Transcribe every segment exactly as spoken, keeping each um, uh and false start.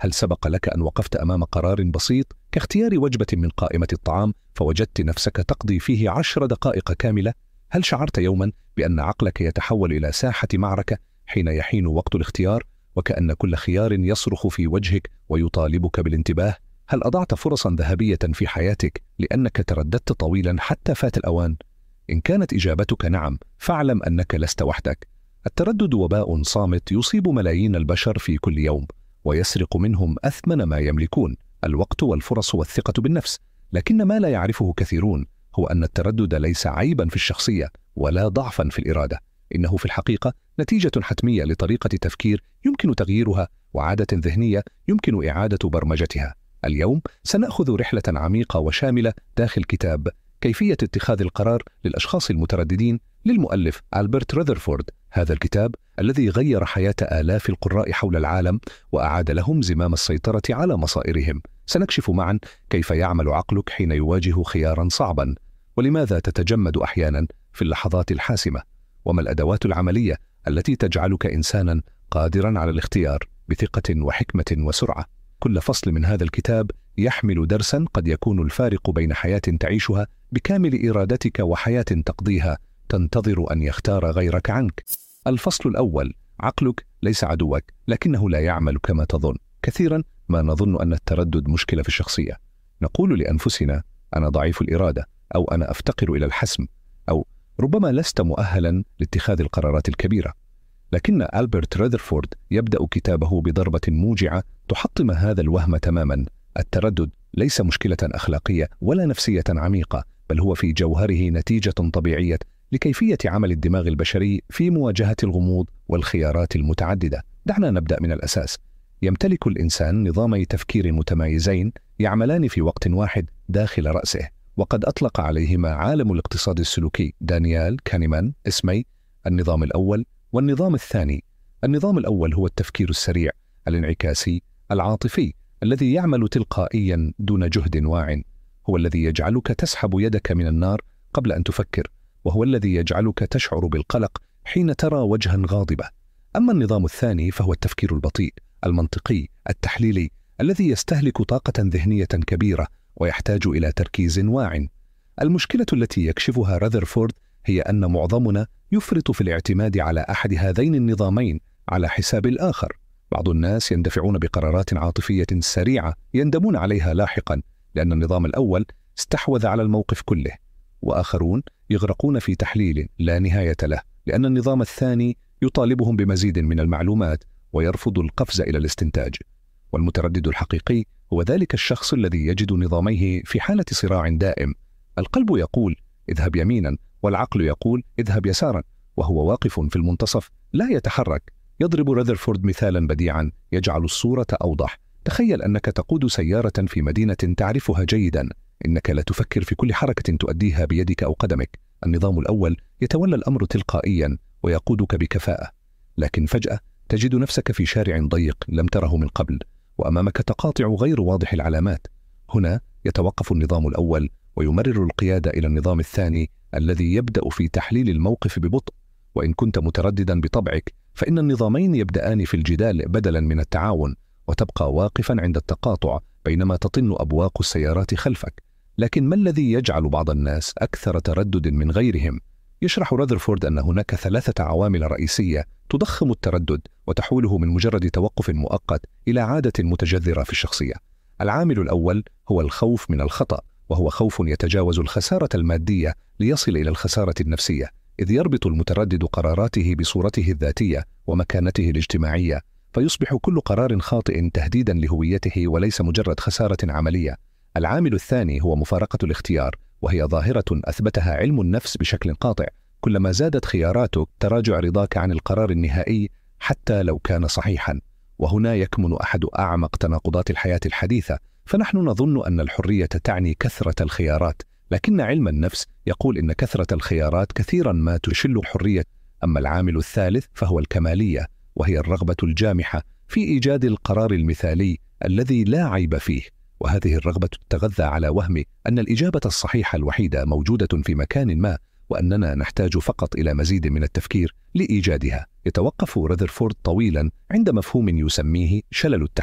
هل سبق لك أن وقفت أمام قرار بسيط كاختيار وجبة من قائمة الطعام فوجدت نفسك تقضي فيه عشر دقائق كاملة؟ هل شعرت يوما بأن عقلك يتحول إلى ساحة معركة حين يحين وقت الاختيار، وكأن كل خيار يصرخ في وجهك ويطالبك بالانتباه؟ هل أضعت فرصا ذهبية في حياتك لأنك ترددت طويلا حتى فات الأوان؟ إن كانت إجابتك نعم، فاعلم أنك لست وحدك. التردد وباء صامت يصيب ملايين البشر في كل يوم، ويسرق منهم أثمن ما يملكون، الوقت والفرص والثقة بالنفس. لكن ما لا يعرفه كثيرون هو أن التردد ليس عيبا في الشخصية ولا ضعفا في الإرادة، إنه في الحقيقة نتيجة حتمية لطريقة تفكير يمكن تغييرها وعادة ذهنية يمكن إعادة برمجتها. اليوم سنأخذ رحلة عميقة وشاملة داخل كتاب كيفية اتخاذ القرار للأشخاص المترددين للمؤلف ألبرت رذرفورد. هذا الكتاب الذي غير حياة آلاف القراء حول العالم وأعاد لهم زمام السيطرة على مصائرهم. سنكشف معا كيف يعمل عقلك حين يواجه خيارا صعبا، ولماذا تتجمد أحيانا في اللحظات الحاسمة، وما الأدوات العملية التي تجعلك إنسانا قادرا على الاختيار بثقة وحكمة وسرعة. كل فصل من هذا الكتاب يحمل درسا قد يكون الفارق بين حياة تعيشها بكامل إرادتك وحياة تقضيها تنتظر أن يختار غيرك عنك. الفصل الأول: عقلك ليس عدوك، لكنه لا يعمل كما تظن. كثيرا ما نظن أن التردد مشكلة في الشخصية. نقول لأنفسنا أنا ضعيف الإرادة، أو أنا أفتقر إلى الحسم، أو ربما لست مؤهلا لاتخاذ القرارات الكبيرة. لكن ألبرت رذرفورد يبدأ كتابه بضربة موجعة تحطم هذا الوهم تماما. التردد ليس مشكلة أخلاقية ولا نفسية عميقة، بل هو في جوهره نتيجة طبيعية لكيفية عمل الدماغ البشري في مواجهة الغموض والخيارات المتعددة. دعنا نبدأ من الأساس. يمتلك الإنسان نظامي تفكير متمايزين يعملان في وقت واحد داخل رأسه، وقد أطلق عليهما عالم الاقتصاد السلوكي دانيال كانيمان اسمي النظام الأول والنظام الثاني. النظام الأول هو التفكير السريع الانعكاسي العاطفي الذي يعمل تلقائيا دون جهد واع، هو الذي يجعلك تسحب يدك من النار قبل أن تفكر، وهو الذي يجعلك تشعر بالقلق حين ترى وجها غاضبة. أما النظام الثاني فهو التفكير البطيء المنطقي التحليلي الذي يستهلك طاقة ذهنية كبيرة ويحتاج إلى تركيز واع. المشكلة التي يكشفها رذرفورد هي أن معظمنا يفرط في الاعتماد على أحد هذين النظامين على حساب الآخر. بعض الناس يندفعون بقرارات عاطفية سريعة يندمون عليها لاحقا لأن النظام الأول استحوذ على الموقف كله، وآخرون يغرقون في تحليل لا نهاية له لأن النظام الثاني يطالبهم بمزيد من المعلومات ويرفض القفز إلى الاستنتاج. والمتردد الحقيقي هو ذلك الشخص الذي يجد نظاميه في حالة صراع دائم. القلب يقول اذهب يمينا، والعقل يقول اذهب يسارا، وهو واقف في المنتصف لا يتحرك. يضرب رذرفورد مثالا بديعا يجعل الصورة أوضح. تخيل أنك تقود سيارة في مدينة تعرفها جيدا، إنك لا تفكر في كل حركة تؤديها بيدك أو قدمك. النظام الأول يتولى الأمر تلقائيا ويقودك بكفاءة، لكن فجأة تجد نفسك في شارع ضيق لم تره من قبل، وأمامك تقاطع غير واضح العلامات. هنا يتوقف النظام الأول ويمرر القيادة إلى النظام الثاني الذي يبدأ في تحليل الموقف ببطء. وإن كنت مترددا بطبعك فإن النظامين يبدأان في الجدال بدلا من التعاون، وتبقى واقفا عند التقاطع بينما تطن أبواق السيارات خلفك. لكن ما الذي يجعل بعض الناس أكثر تردد من غيرهم؟ يشرح رذرفورد أن هناك ثلاثة عوامل رئيسية تضخم التردد وتحوله من مجرد توقف مؤقت إلى عادة متجذرة في الشخصية. العامل الأول هو الخوف من الخطأ، وهو خوف يتجاوز الخسارة المادية ليصل إلى الخسارة النفسية، إذ يربط المتردد قراراته بصورته الذاتية ومكانته الاجتماعية، فيصبح كل قرار خاطئ تهديدا لهويته وليس مجرد خسارة عملية. العامل الثاني هو مفارقة الاختيار، وهي ظاهرة أثبتها علم النفس بشكل قاطع. كلما زادت خياراتك تراجع رضاك عن القرار النهائي حتى لو كان صحيحا. وهنا يكمن أحد أعمق تناقضات الحياة الحديثة، فنحن نظن أن الحرية تعني كثرة الخيارات، لكن علم النفس يقول إن كثرة الخيارات كثيرا ما تشل الحرية. أما العامل الثالث فهو الكمالية، وهي الرغبة الجامحة في إيجاد القرار المثالي الذي لا عيب فيه. وهذه الرغبة تتغذى على وهم أن الإجابة الصحيحة الوحيدة موجودة في مكان ما، وأننا نحتاج فقط إلى مزيد من التفكير لإيجادها. يتوقف رذرفورد طويلا عند مفهوم يسميه شلل التحليل،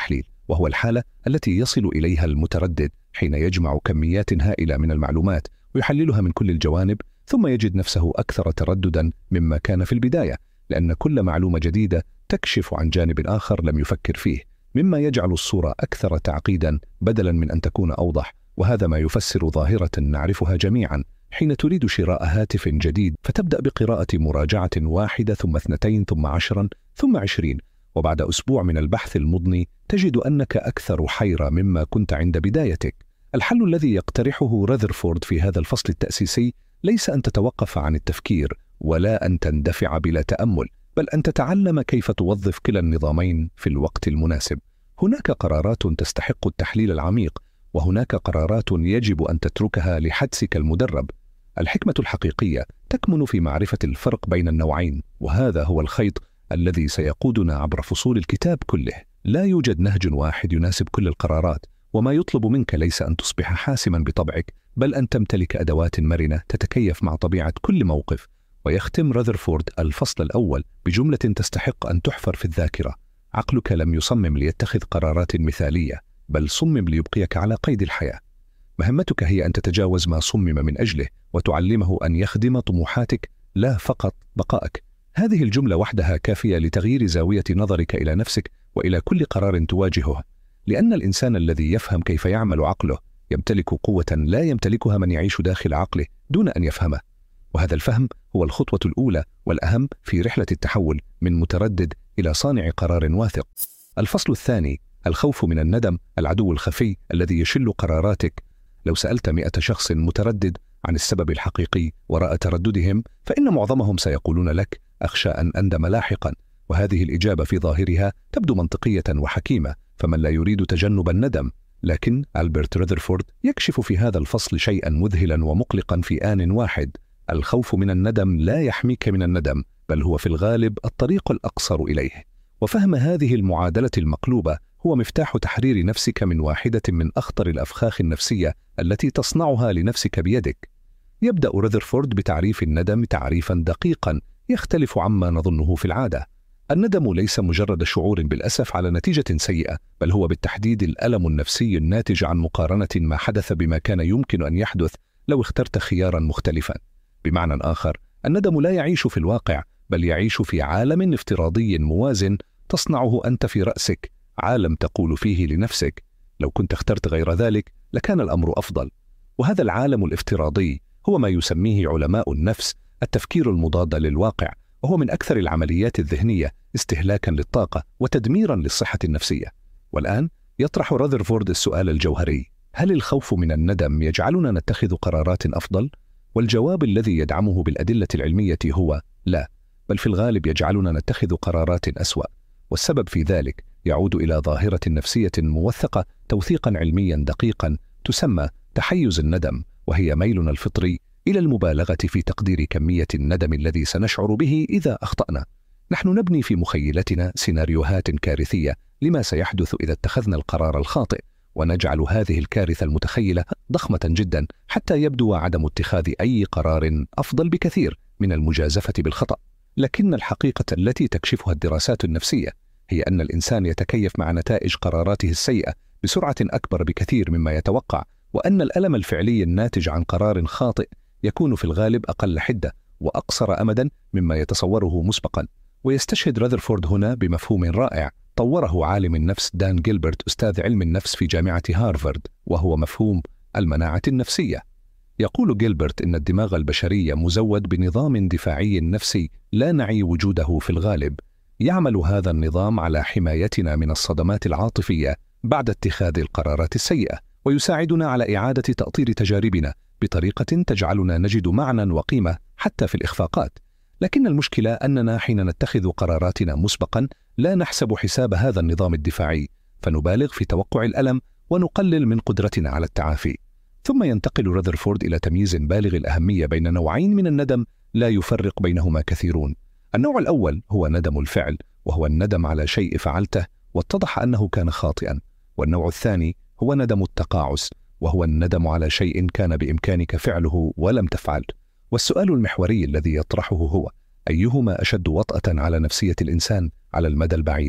وهو الحالة التي يصل إليها المتردد حين يجمع كميات هائلة من المعلومات ويحللها من كل الجوانب، ثم يجد نفسه أكثر ترددا مما كان في البداية، لأن كل معلومة جديدة تكشف عن جانب آخر لم يفكر فيه، مما يجعل الصورة أكثر تعقيدا بدلا من أن تكون أوضح. وهذا ما يفسر ظاهرة نعرفها جميعا حين تريد شراء هاتف جديد، فتبدأ بقراءة مراجعة واحدة ثم اثنتين ثم عشرا ثم عشرين، وبعد أسبوع من البحث المضني تجد أنك أكثر حيرة مما كنت عند بدايتك. الحل الذي يقترحه رذرفورد في هذا الفصل التأسيسي ليس أن تتوقف عن التفكير ولا أن تندفع بلا تأمل، بل أن تتعلم كيف توظف كلا النظامين في الوقت المناسب. هناك قرارات تستحق التحليل العميق، وهناك قرارات يجب أن تتركها لحدسك المدرب. الحكمة الحقيقية تكمن في معرفة الفرق بين النوعين، وهذا هو الخيط الذي سيقودنا عبر فصول الكتاب كله. لا يوجد نهج واحد يناسب كل القرارات، وما يطلب منك ليس أن تصبح حاسما بطبعك، بل أن تمتلك أدوات مرنة تتكيف مع طبيعة كل موقف. ويختم رذرفورد الفصل الأول بجملة تستحق أن تحفر في الذاكرة: عقلك لم يصمم ليتخذ قرارات مثالية، بل صمم ليبقيك على قيد الحياة. مهمتك هي أن تتجاوز ما صمم من أجله وتعلمه أن يخدم طموحاتك لا فقط بقائك. هذه الجملة وحدها كافية لتغيير زاوية نظرك إلى نفسك وإلى كل قرار تواجهه، لأن الإنسان الذي يفهم كيف يعمل عقله يمتلك قوة لا يمتلكها من يعيش داخل عقله دون أن يفهمه. وهذا الفهم هو الخطوة الأولى والأهم في رحلة التحول من متردد إلى صانع قرار واثق. الفصل الثاني: الخوف من الندم، العدو الخفي الذي يشل قراراتك. لو سألت مئة شخص متردد عن السبب الحقيقي وراء ترددهم، فإن معظمهم سيقولون لك: أخشى أن أندم لاحقا. وهذه الإجابة في ظاهرها تبدو منطقية وحكيمة، فمن لا يريد تجنب الندم؟ لكن ألبرت رذرفورد يكشف في هذا الفصل شيئا مذهلا ومقلقا في آن واحد: الخوف من الندم لا يحميك من الندم، بل هو في الغالب الطريق الأقصر إليه. وفهم هذه المعادلة المقلوبة هو مفتاح تحرير نفسك من واحدة من أخطر الأفخاخ النفسية التي تصنعها لنفسك بيدك. يبدأ رذرفورد بتعريف الندم تعريفا دقيقا يختلف عما نظنه في العادة. الندم ليس مجرد شعور بالأسف على نتيجة سيئة، بل هو بالتحديد الألم النفسي الناتج عن مقارنة ما حدث بما كان يمكن أن يحدث لو اخترت خيارا مختلفا. بمعنى آخر، الندم لا يعيش في الواقع، بل يعيش في عالم افتراضي موازن تصنعه أنت في رأسك، عالم تقول فيه لنفسك: لو كنت اخترت غير ذلك لكان الأمر أفضل. وهذا العالم الافتراضي هو ما يسميه علماء النفس التفكير المضاد للواقع، وهو من أكثر العمليات الذهنية استهلاكا للطاقة وتدميرا للصحة النفسية. والآن يطرح رذرفورد السؤال الجوهري: هل الخوف من الندم يجعلنا نتخذ قرارات أفضل؟ والجواب الذي يدعمه بالأدلة العلمية هو لا، بل في الغالب يجعلنا نتخذ قرارات أسوأ. والسبب في ذلك يعود إلى ظاهرة نفسية موثقة توثيقا علميا دقيقا تسمى تحيز الندم، وهي ميلنا الفطري إلى المبالغة في تقدير كمية الندم الذي سنشعر به إذا أخطأنا. نحن نبني في مخيلتنا سيناريوهات كارثية لما سيحدث إذا اتخذنا القرار الخاطئ، ونجعل هذه الكارثة المتخيلة ضخمة جدا حتى يبدو عدم اتخاذ أي قرار أفضل بكثير من المجازفة بالخطأ. لكن الحقيقة التي تكشفها الدراسات النفسية هي أن الإنسان يتكيف مع نتائج قراراته السيئة بسرعة أكبر بكثير مما يتوقع، وأن الألم الفعلي الناتج عن قرار خاطئ يكون في الغالب أقل حدة وأقصر أمدا مما يتصوره مسبقا. ويستشهد رذرفورد هنا بمفهوم رائع طوره عالم النفس دان جيلبرت أستاذ علم النفس في جامعة هارفارد، وهو مفهوم المناعة النفسية. يقول جيلبرت إن الدماغ البشري مزود بنظام دفاعي نفسي لا نعي وجوده في الغالب. يعمل هذا النظام على حمايتنا من الصدمات العاطفية بعد اتخاذ القرارات السيئة، ويساعدنا على إعادة تأطير تجاربنا بطريقة تجعلنا نجد معنى وقيمة حتى في الإخفاقات. لكن المشكلة أننا حين نتخذ قراراتنا مسبقا لا نحسب حساب هذا النظام الدفاعي، فنبالغ في توقع الألم ونقلل من قدرتنا على التعافي. ثم ينتقل رذرفورد إلى تمييز بالغ الأهمية بين نوعين من الندم لا يفرق بينهما كثيرون. النوع الأول هو ندم الفعل، وهو الندم على شيء فعلته واتضح أنه كان خاطئا. والنوع الثاني هو ندم التقاعس، وهو الندم على شيء كان بإمكانك فعله ولم تفعل. والسؤال المحوري الذي يطرحه هو: أيهما أشد وطأة على نفسية الإنسان على المدى البعيد؟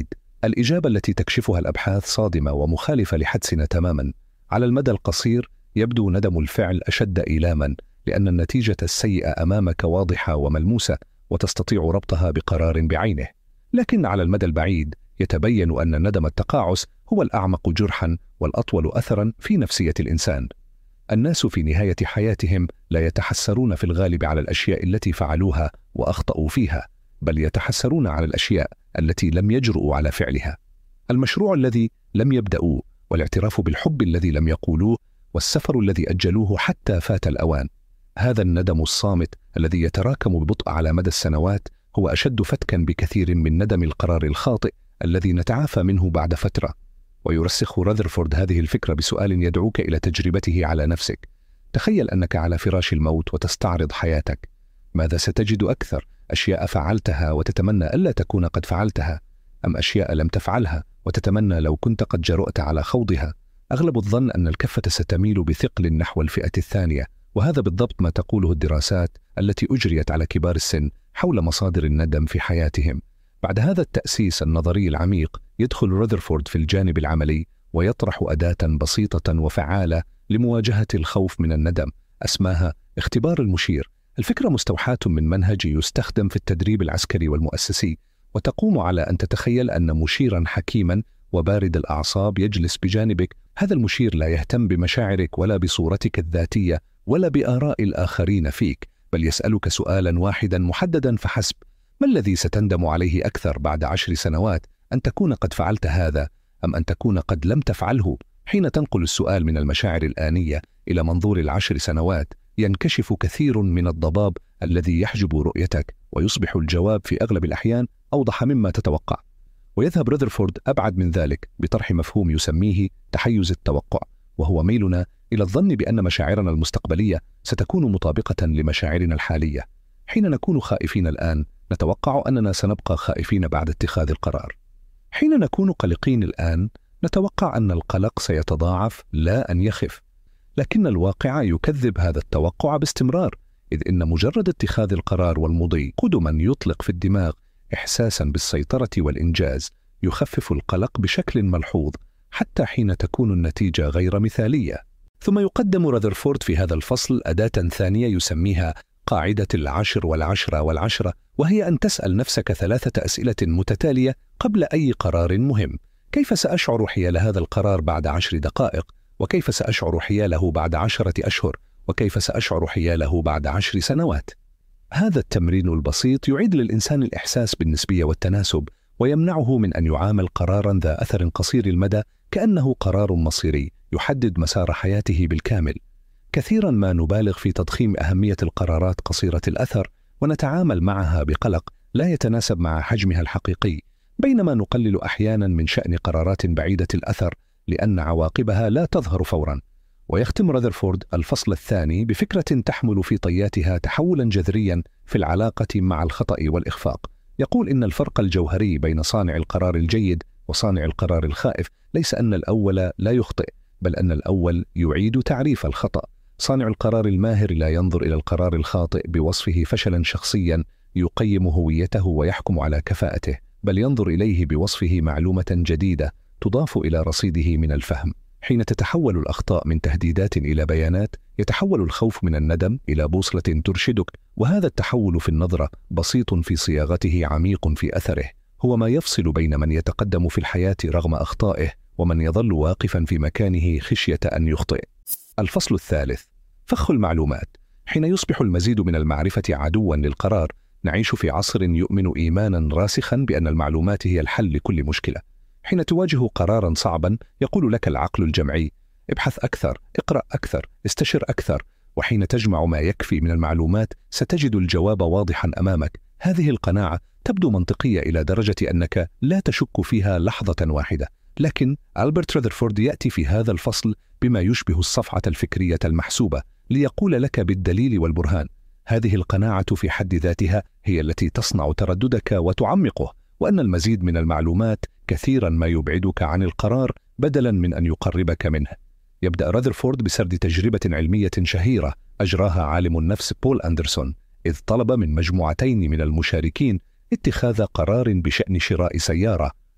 الإجابة التي تكشفها الأبحاث صادمة ومخالفة لحدسنا تماما. على المدى القصير يبدو ندم الفعل أشد إيلاما، لأن النتيجة السيئة أمامك واضحة وملموسة وتستطيع ربطها بقرار بعينه. لكن على المدى البعيد يتبين أن ندم التقاعس هو الأعمق جرحا والأطول أثرا في نفسية الإنسان. الناس في نهاية حياتهم لا يتحسرون في الغالب على الأشياء التي فعلوها وأخطأوا فيها، بل يتحسرون على الأشياء التي لم يجرؤوا على فعلها، المشروع الذي لم يبدأوه، والاعتراف بالحب الذي لم يقولوه، والسفر الذي أجلوه حتى فات الأوان. هذا الندم الصامت الذي يتراكم ببطء على مدى السنوات هو أشد فتكا بكثير من ندم القرار الخاطئ الذي نتعافى منه بعد فترة. ويرسخ راذرفورد هذه الفكرة بسؤال يدعوك إلى تجربته على نفسك. تخيل أنك على فراش الموت وتستعرض حياتك. ماذا ستجد أكثر؟ أشياء فعلتها وتتمنى ألا تكون قد فعلتها، أم أشياء لم تفعلها وتتمنى لو كنت قد جرؤت على خوضها؟ أغلب الظن أن الكفة ستميل بثقل نحو الفئة الثانية، وهذا بالضبط ما تقوله الدراسات التي أجريت على كبار السن حول مصادر الندم في حياتهم. بعد هذا التأسيس النظري العميق يدخل راذرفورد في الجانب العملي ويطرح أداة بسيطة وفعالة لمواجهة الخوف من الندم، أسماها اختبار المشير. الفكرة مستوحاة من منهج يستخدم في التدريب العسكري والمؤسسي، وتقوم على أن تتخيل أن مشيرا حكيما وبارد الأعصاب يجلس بجانبك. هذا المشير لا يهتم بمشاعرك ولا بصورتك الذاتية ولا بآراء الآخرين فيك، بل يسألك سؤالا واحدا محددا فحسب: ما الذي ستندم عليه أكثر بعد عشر سنوات؟ أن تكون قد فعلت هذا أم أن تكون قد لم تفعله؟ حين تنقل السؤال من المشاعر الآنية إلى منظور العشر سنوات ينكشف كثير من الضباب الذي يحجب رؤيتك، ويصبح الجواب في أغلب الأحيان أوضح مما تتوقع. ويذهب راذرفورد أبعد من ذلك بطرح مفهوم يسميه تحيز التوقع، وهو ميلنا إلى الظن بأن مشاعرنا المستقبلية ستكون مطابقة لمشاعرنا الحالية. حين نكون خائفين الآن نتوقع أننا سنبقى خائفين بعد اتخاذ القرار. حين نكون قلقين الآن نتوقع أن القلق سيتضاعف لا أن يخف، لكن الواقع يكذب هذا التوقع باستمرار، إذ إن مجرد اتخاذ القرار والمضي قدما يطلق في الدماغ إحساسا بالسيطرة والإنجاز يخفف القلق بشكل ملحوظ حتى حين تكون النتيجة غير مثالية. ثم يقدم راذرفورد في هذا الفصل أداة ثانية يسميها قاعدة العشر والعشرة والعشرة، وهي أن تسأل نفسك ثلاثة أسئلة متتالية قبل أي قرار مهم: كيف سأشعر حيال هذا القرار بعد عشر دقائق؟ وكيف سأشعر حياله بعد عشرة أشهر؟ وكيف سأشعر حياله بعد عشر سنوات؟ هذا التمرين البسيط يعيد للإنسان الإحساس بالنسبية والتناسب، ويمنعه من أن يعامل قراراً ذا أثر قصير المدى كأنه قرار مصيري يحدد مسار حياته بالكامل. كثيراً ما نبالغ في تضخيم أهمية القرارات قصيرة الأثر ونتعامل معها بقلق لا يتناسب مع حجمها الحقيقي، بينما نقلل أحياناً من شأن قرارات بعيدة الأثر لأن عواقبها لا تظهر فوراً. ويختم راذرفورد الفصل الثاني بفكرة تحمل في طياتها تحولاً جذرياً في العلاقة مع الخطأ والإخفاق. يقول إن الفرق الجوهري بين صانع القرار الجيد وصانع القرار الخائف ليس أن الأول لا يخطئ، بل أن الأول يعيد تعريف الخطأ. صانع القرار الماهر لا ينظر إلى القرار الخاطئ بوصفه فشلاً شخصياً يقيم هويته ويحكم على كفاءته، بل ينظر إليه بوصفه معلومة جديدة تضاف إلى رصيده من الفهم. حين تتحول الأخطاء من تهديدات إلى بيانات، يتحول الخوف من الندم إلى بوصلة ترشدك، وهذا التحول في النظرة بسيط في صياغته عميق في أثره. هو ما يفصل بين من يتقدم في الحياة رغم أخطائه ومن يظل واقفا في مكانه خشية أن يخطئ. الفصل الثالث: فخ المعلومات. حين يصبح المزيد من المعرفة عدوا للقرار، نعيش في عصر يؤمن إيمانا راسخا بأن المعلومات هي الحل لكل مشكلة. حين تواجه قرارا صعبا يقول لك العقل الجمعي: ابحث أكثر، اقرأ أكثر، استشر أكثر. وحين تجمع ما يكفي من المعلومات ستجد الجواب واضحا أمامك. هذه القناعة تبدو منطقية إلى درجة أنك لا تشك فيها لحظة واحدة، لكن ألبرت راذرفورد يأتي في هذا الفصل بما يشبه الصفعة الفكرية المحسوبة ليقول لك بالدليل والبرهان: هذه القناعة في حد ذاتها هي التي تصنع ترددك وتعمقه، وأن المزيد من المعلومات كثيرا ما يبعدك عن القرار بدلا من أن يقربك منه. يبدأ راذرفورد بسرد تجربة علمية شهيرة أجراها عالم النفس بول أندرسون، إذ طلب من مجموعتين من المشاركين اتخاذ قرار بشأن شراء سيارة.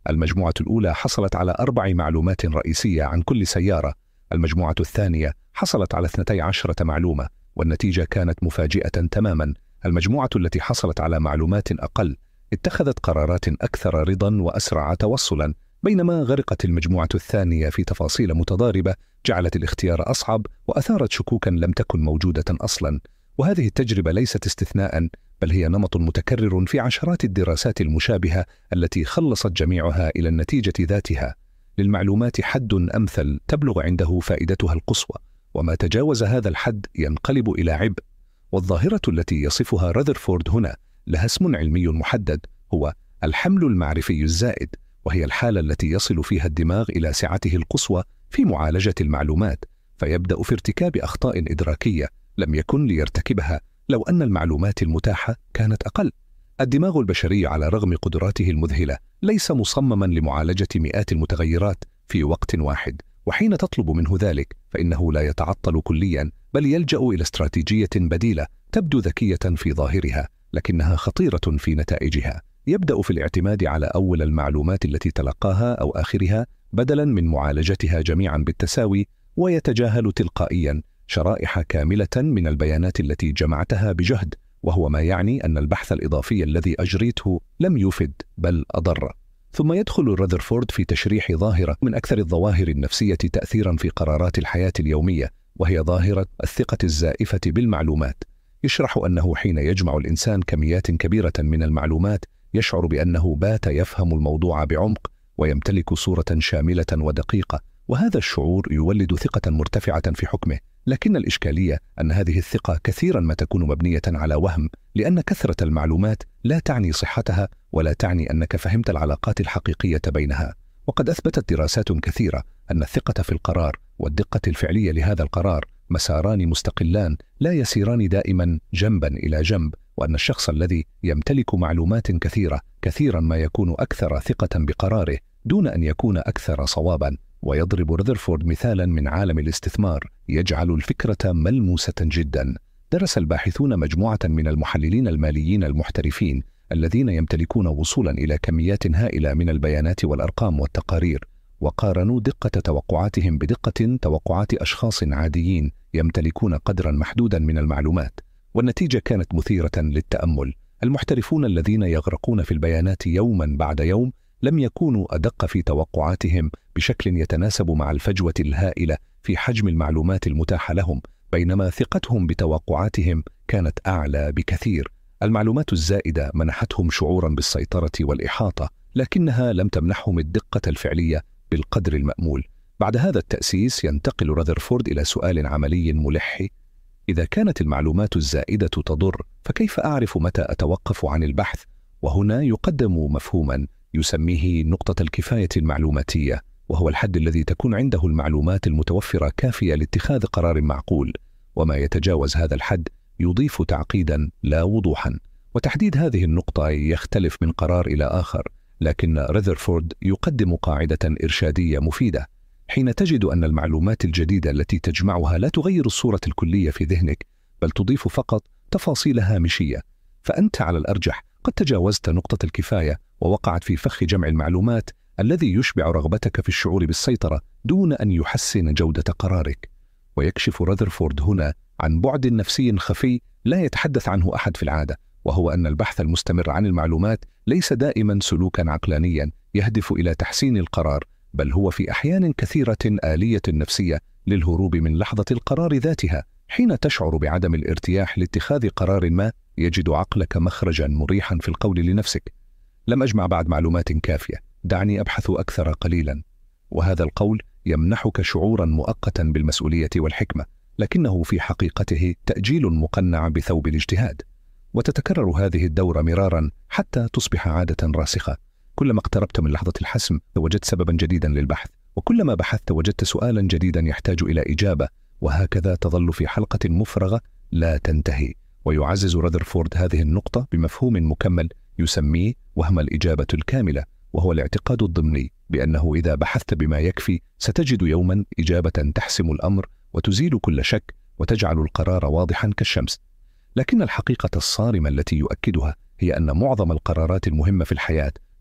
المجموعة الأولى حصلت على أربع معلومات رئيسية عن كل سيارة، المجموعة الثانية حصلت على اثنتي عشرة معلومة، والنتيجة كانت مفاجئة تماما. المجموعة التي حصلت على معلومات أقل اتخذت قرارات أكثر رضا وأسرع توصلا، بينما غرقت المجموعة الثانية في تفاصيل متضاربة جعلت الاختيار أصعب وأثارت شكوكا لم تكن موجودة أصلا. وهذه التجربة ليست استثناء، بل هي نمط متكرر في عشرات الدراسات المشابهة التي خلصت جميعها إلى النتيجة ذاتها. للمعلومات حد أمثل تبلغ عنده فائدتها القصوى، وما تجاوز هذا الحد ينقلب إلى عبء. والظاهرة التي يصفها رذرفورد هنا لها اسم علمي محدد، هو الحمل المعرفي الزائد، وهي الحالة التي يصل فيها الدماغ إلى سعته القصوى في معالجة المعلومات، فيبدأ في ارتكاب أخطاء إدراكية لم يكن ليرتكبها لو أن المعلومات المتاحة كانت أقل. الدماغ البشري على رغم قدراته المذهلة ليس مصمما لمعالجة مئات المتغيرات في وقت واحد، وحين تطلب منه ذلك فإنه لا يتعطل كليا، بل يلجأ إلى استراتيجية بديلة تبدو ذكية في ظاهرها لكنها خطيرة في نتائجها. يبدأ في الاعتماد على أول المعلومات التي تلقاها أو آخرها بدلا من معالجتها جميعا بالتساوي، ويتجاهل تلقائيا شرائح كاملة من البيانات التي جمعتها بجهد، وهو ما يعني أن البحث الإضافي الذي أجريته لم يفد بل أضر. ثم يدخل رذرفورد في تشريح ظاهرة من أكثر الظواهر النفسية تأثيرا في قرارات الحياة اليومية، وهي ظاهرة الثقة الزائفة بالمعلومات. يشرح أنه حين يجمع الإنسان كميات كبيرة من المعلومات يشعر بأنه بات يفهم الموضوع بعمق ويمتلك صورة شاملة ودقيقة، وهذا الشعور يولد ثقة مرتفعة في حكمه. لكن الإشكالية أن هذه الثقة كثيرا ما تكون مبنية على وهم، لأن كثرة المعلومات لا تعني صحتها ولا تعني أنك فهمت العلاقات الحقيقية بينها. وقد أثبتت دراسات كثيرة أن الثقة في القرار والدقة الفعلية لهذا القرار مساران مستقلان لا يسيران دائما جنبا إلى جنب، وأن الشخص الذي يمتلك معلومات كثيرة كثيرا ما يكون أكثر ثقة بقراره دون أن يكون أكثر صوابا. ويضرب رذرفورد مثالا من عالم الاستثمار يجعل الفكرة ملموسة جدا. درس الباحثون مجموعة من المحللين الماليين المحترفين الذين يمتلكون وصولا إلى كميات هائلة من البيانات والأرقام والتقارير، وقارنوا دقة توقعاتهم بدقة توقعات أشخاص عاديين يمتلكون قدرا محدودا من المعلومات، والنتيجة كانت مثيرة للتأمل. المحترفون الذين يغرقون في البيانات يوما بعد يوم لم يكونوا أدق في توقعاتهم بشكل يتناسب مع الفجوة الهائلة في حجم المعلومات المتاحة لهم، بينما ثقتهم بتوقعاتهم كانت أعلى بكثير. المعلومات الزائدة منحتهم شعورا بالسيطرة والإحاطة، لكنها لم تمنحهم الدقة الفعلية بالقدر المأمول. بعد هذا التأسيس ينتقل رذرفورد إلى سؤال عملي ملح: إذا كانت المعلومات الزائدة تضر، فكيف أعرف متى أتوقف عن البحث؟ وهنا يقدم مفهوما يسميه نقطة الكفاية المعلوماتية، وهو الحد الذي تكون عنده المعلومات المتوفرة كافية لاتخاذ قرار معقول، وما يتجاوز هذا الحد يضيف تعقيدا لا وضوحا. وتحديد هذه النقطة يختلف من قرار إلى آخر، لكن رذرفورد يقدم قاعدة إرشادية مفيدة. حين تجد أن المعلومات الجديدة التي تجمعها لا تغير الصورة الكلية في ذهنك، بل تضيف فقط تفاصيل هامشية، فأنت على الأرجح قد تجاوزت نقطة الكفاية ووقعت في فخ جمع المعلومات الذي يشبع رغبتك في الشعور بالسيطرة دون أن يحسن جودة قرارك. ويكشف رذرفورد هنا عن بعد نفسي خفي لا يتحدث عنه أحد في العادة، وهو أن البحث المستمر عن المعلومات ليس دائما سلوكا عقلانيا يهدف إلى تحسين القرار، بل هو في أحيان كثيرة آلية نفسية للهروب من لحظة القرار ذاتها. حين تشعر بعدم الارتياح لاتخاذ قرار ما، يجد عقلك مخرجا مريحا في القول لنفسك: لم أجمع بعد معلومات كافية، دعني أبحث أكثر قليلا. وهذا القول يمنحك شعورا مؤقتا بالمسؤولية والحكمة، لكنه في حقيقته تأجيل مقنع بثوب الاجتهاد. وتتكرر هذه الدورة مرارا حتى تصبح عادة راسخة. كلما اقتربت من لحظة الحسم وجدت سببا جديدا للبحث، وكلما بحثت وجدت سؤالا جديدا يحتاج إلى إجابة، وهكذا تظل في حلقة مفرغة لا تنتهي. ويعزز رذرفورد هذه النقطة بمفهوم مكمل يسميه وهم الإجابة الكاملة، وهو الاعتقاد الضمني بأنه إذا بحثت بما يكفي ستجد يوما إجابة تحسم الأمر وتزيل كل شك وتجعل القرار واضحا كالشمس. لكن الحقيقة الصارمة التي يؤكدها هي أن معظم القرارات المهمة في الحياة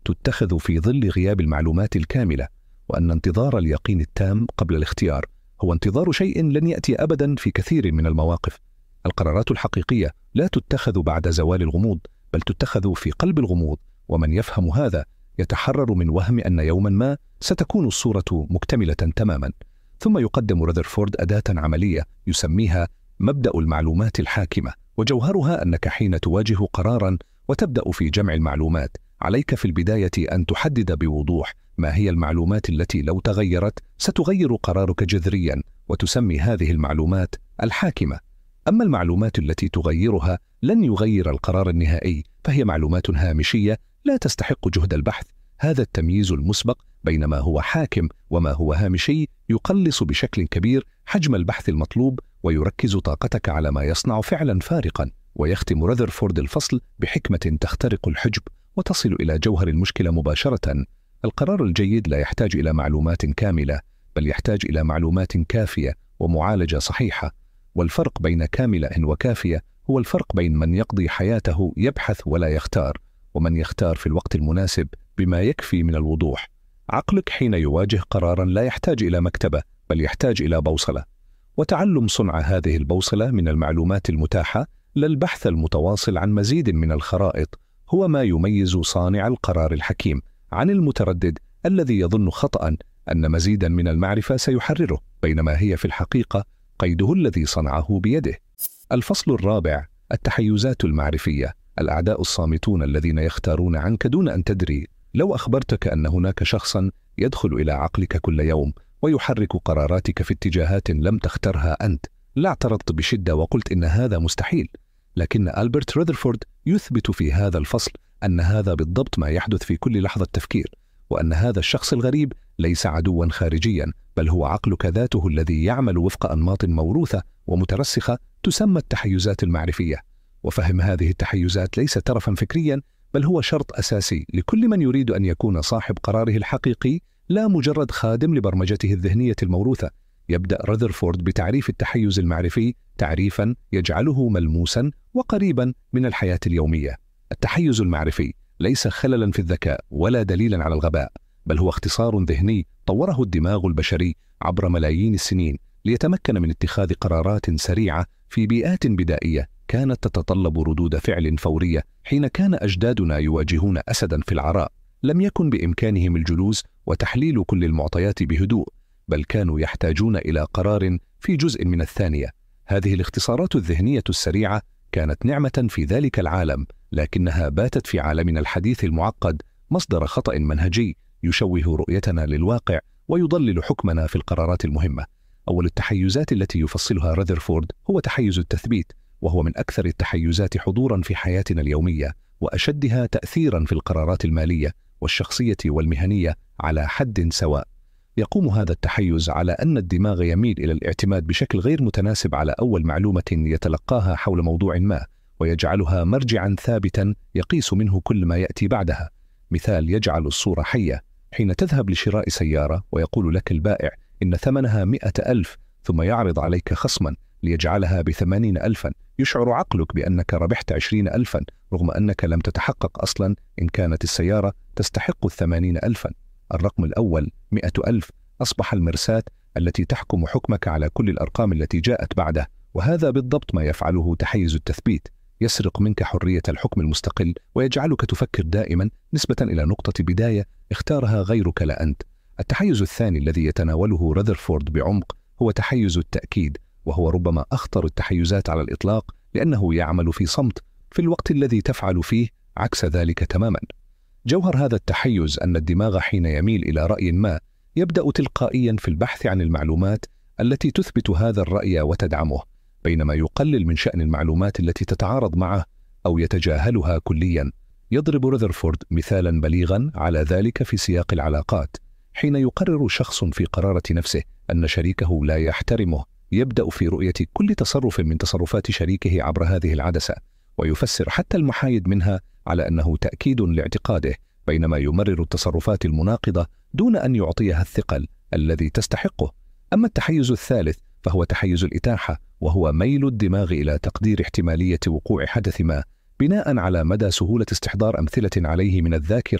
تتخذ في ظل غياب المعلومات الكاملة، وأن انتظار اليقين التام قبل الاختيار هو انتظار شيء لن يأتي أبدا في كثير من المواقف. القرارات الحقيقية لا تتخذ بعد زوال الغموض، بل تتخذ في قلب الغموض، ومن يفهم هذا يتحرر من وهم أن يوما ما ستكون الصورة مكتملة تماما. ثم يقدم رذرفورد أداة عملية يسميها مبدأ المعلومات الحاكمة، وجوهرها أنك حين تواجه قرارا وتبدأ في جمع المعلومات، عليك في البداية أن تحدد بوضوح ما هي المعلومات التي لو تغيرت ستغير قرارك جذريا، وتسمي هذه المعلومات الحاكمة. أما المعلومات التي تغيرها لن يغير القرار النهائي فهي معلومات هامشية لا تستحق جهد البحث. هذا التمييز المسبق بين ما هو حاكم وما هو هامشي يقلص بشكل كبير حجم البحث المطلوب، ويركز طاقتك على ما يصنع فعلا فارقا. ويختم رذرفورد الفصل بحكمة تخترق الحجب وتصل إلى جوهر المشكلة مباشرة. القرار الجيد لا يحتاج إلى معلومات كاملة، بل يحتاج إلى معلومات كافية ومعالجة صحيحة. والفرق بين كاملة وكافية هو الفرق بين من يقضي حياته يبحث ولا يختار، ومن يختار في الوقت المناسب بما يكفي من الوضوح. عقلك حين يواجه قرارا لا يحتاج إلى مكتبة، بل يحتاج إلى بوصلة، وتعلم صنع هذه البوصلة من المعلومات المتاحة للبحث المتواصل عن مزيد من الخرائط هو ما يميز صانع القرار الحكيم عن المتردد الذي يظن خطأ أن مزيدا من المعرفة سيحرره، بينما هي في الحقيقة قيده الذي صنعه بيده. الفصل الرابع: التحيزات المعرفية. الأعداء الصامتون الذين يختارون عنك دون أن تدري. لو أخبرتك أن هناك شخصا يدخل إلى عقلك كل يوم ويحرك قراراتك في اتجاهات لم تخترها أنت، لا اعترضت بشدة وقلت إن هذا مستحيل. لكن ألبرت رذرفورد يثبت في هذا الفصل أن هذا بالضبط ما يحدث في كل لحظة تفكير، وأن هذا الشخص الغريب ليس عدوا خارجيا، بل هو عقلك ذاته الذي يعمل وفق أنماط موروثة ومترسخة تسمى التحيزات المعرفية. وفهم هذه التحيزات ليس ترفا فكريا، بل هو شرط أساسي لكل من يريد أن يكون صاحب قراره الحقيقي، لا مجرد خادم لبرمجته الذهنية الموروثة. يبدأ رذرفورد بتعريف التحيز المعرفي تعريفا يجعله ملموسا وقريبا من الحياة اليومية. التحيز المعرفي ليس خللا في الذكاء ولا دليلا على الغباء، بل هو اختصار ذهني طوره الدماغ البشري عبر ملايين السنين ليتمكن من اتخاذ قرارات سريعة في بيئات بدائية كانت تتطلب ردود فعل فورية. حين كان أجدادنا يواجهون أسدا في العراء، لم يكن بإمكانهم الجلوس وتحليل كل المعطيات بهدوء، بل كانوا يحتاجون إلى قرار في جزء من الثانية. هذه الاختصارات الذهنية السريعة كانت نعمة في ذلك العالم، لكنها باتت في عالمنا الحديث المعقد مصدر خطأ منهجي يشوه رؤيتنا للواقع ويضلل حكمنا في القرارات المهمة. أول التحيزات التي يفصلها رذرفورد هو تحيز التثبيت، وهو من أكثر التحيزات حضورا في حياتنا اليومية وأشدها تأثيرا في القرارات المالية والشخصية والمهنية على حد سواء. يقوم هذا التحيز على أن الدماغ يميل إلى الاعتماد بشكل غير متناسب على أول معلومة يتلقاها حول موضوع ما، ويجعلها مرجعا ثابتا يقيس منه كل ما يأتي بعدها. مثال يجعل الصورة حية: حين تذهب لشراء سيارة ويقول لك البائع إن ثمنها مئة ألف، ثم يعرض عليك خصما ليجعلها بثمانين ألفا، يشعر عقلك بأنك ربحت عشرين ألفا، رغم أنك لم تتحقق أصلا إن كانت السيارة تستحق الثمانين ألفا. الرقم الأول مئة ألف أصبح المرساة التي تحكم حكمك على كل الأرقام التي جاءت بعده، وهذا بالضبط ما يفعله تحيز التثبيت. يسرق منك حرية الحكم المستقل ويجعلك تفكر دائما نسبة إلى نقطة بداية اختارها غيرك لا أنت. التحيز الثاني الذي يتناوله رذرفورد بعمق هو تحيز التأكيد، وهو ربما أخطر التحيزات على الإطلاق، لأنه يعمل في صمت في الوقت الذي تفعل فيه عكس ذلك تماما. جوهر هذا التحيز أن الدماغ حين يميل إلى رأي ما يبدأ تلقائيا في البحث عن المعلومات التي تثبت هذا الرأي وتدعمه، بينما يقلل من شأن المعلومات التي تتعارض معه أو يتجاهلها كليا. يضرب رذرفورد مثالا بليغا على ذلك في سياق العلاقات. حين يقرر شخص في قرارة نفسه أن شريكه لا يحترمه، يبدأ في رؤية كل تصرف من تصرفات شريكه عبر هذه العدسة، ويفسر حتى المحايد منها على أنه تأكيد لاعتقاده، بينما يمرر التصرفات المناقضة دون أن يعطيها الثقل الذي تستحقه. أما التحيز الثالث فهو تحيز الإتاحة، وهو ميل الدماغ إلى تقدير احتمالية وقوع حدث ما بناء على مدى سهولة استحضار أمثلة عليه من الذاكرة.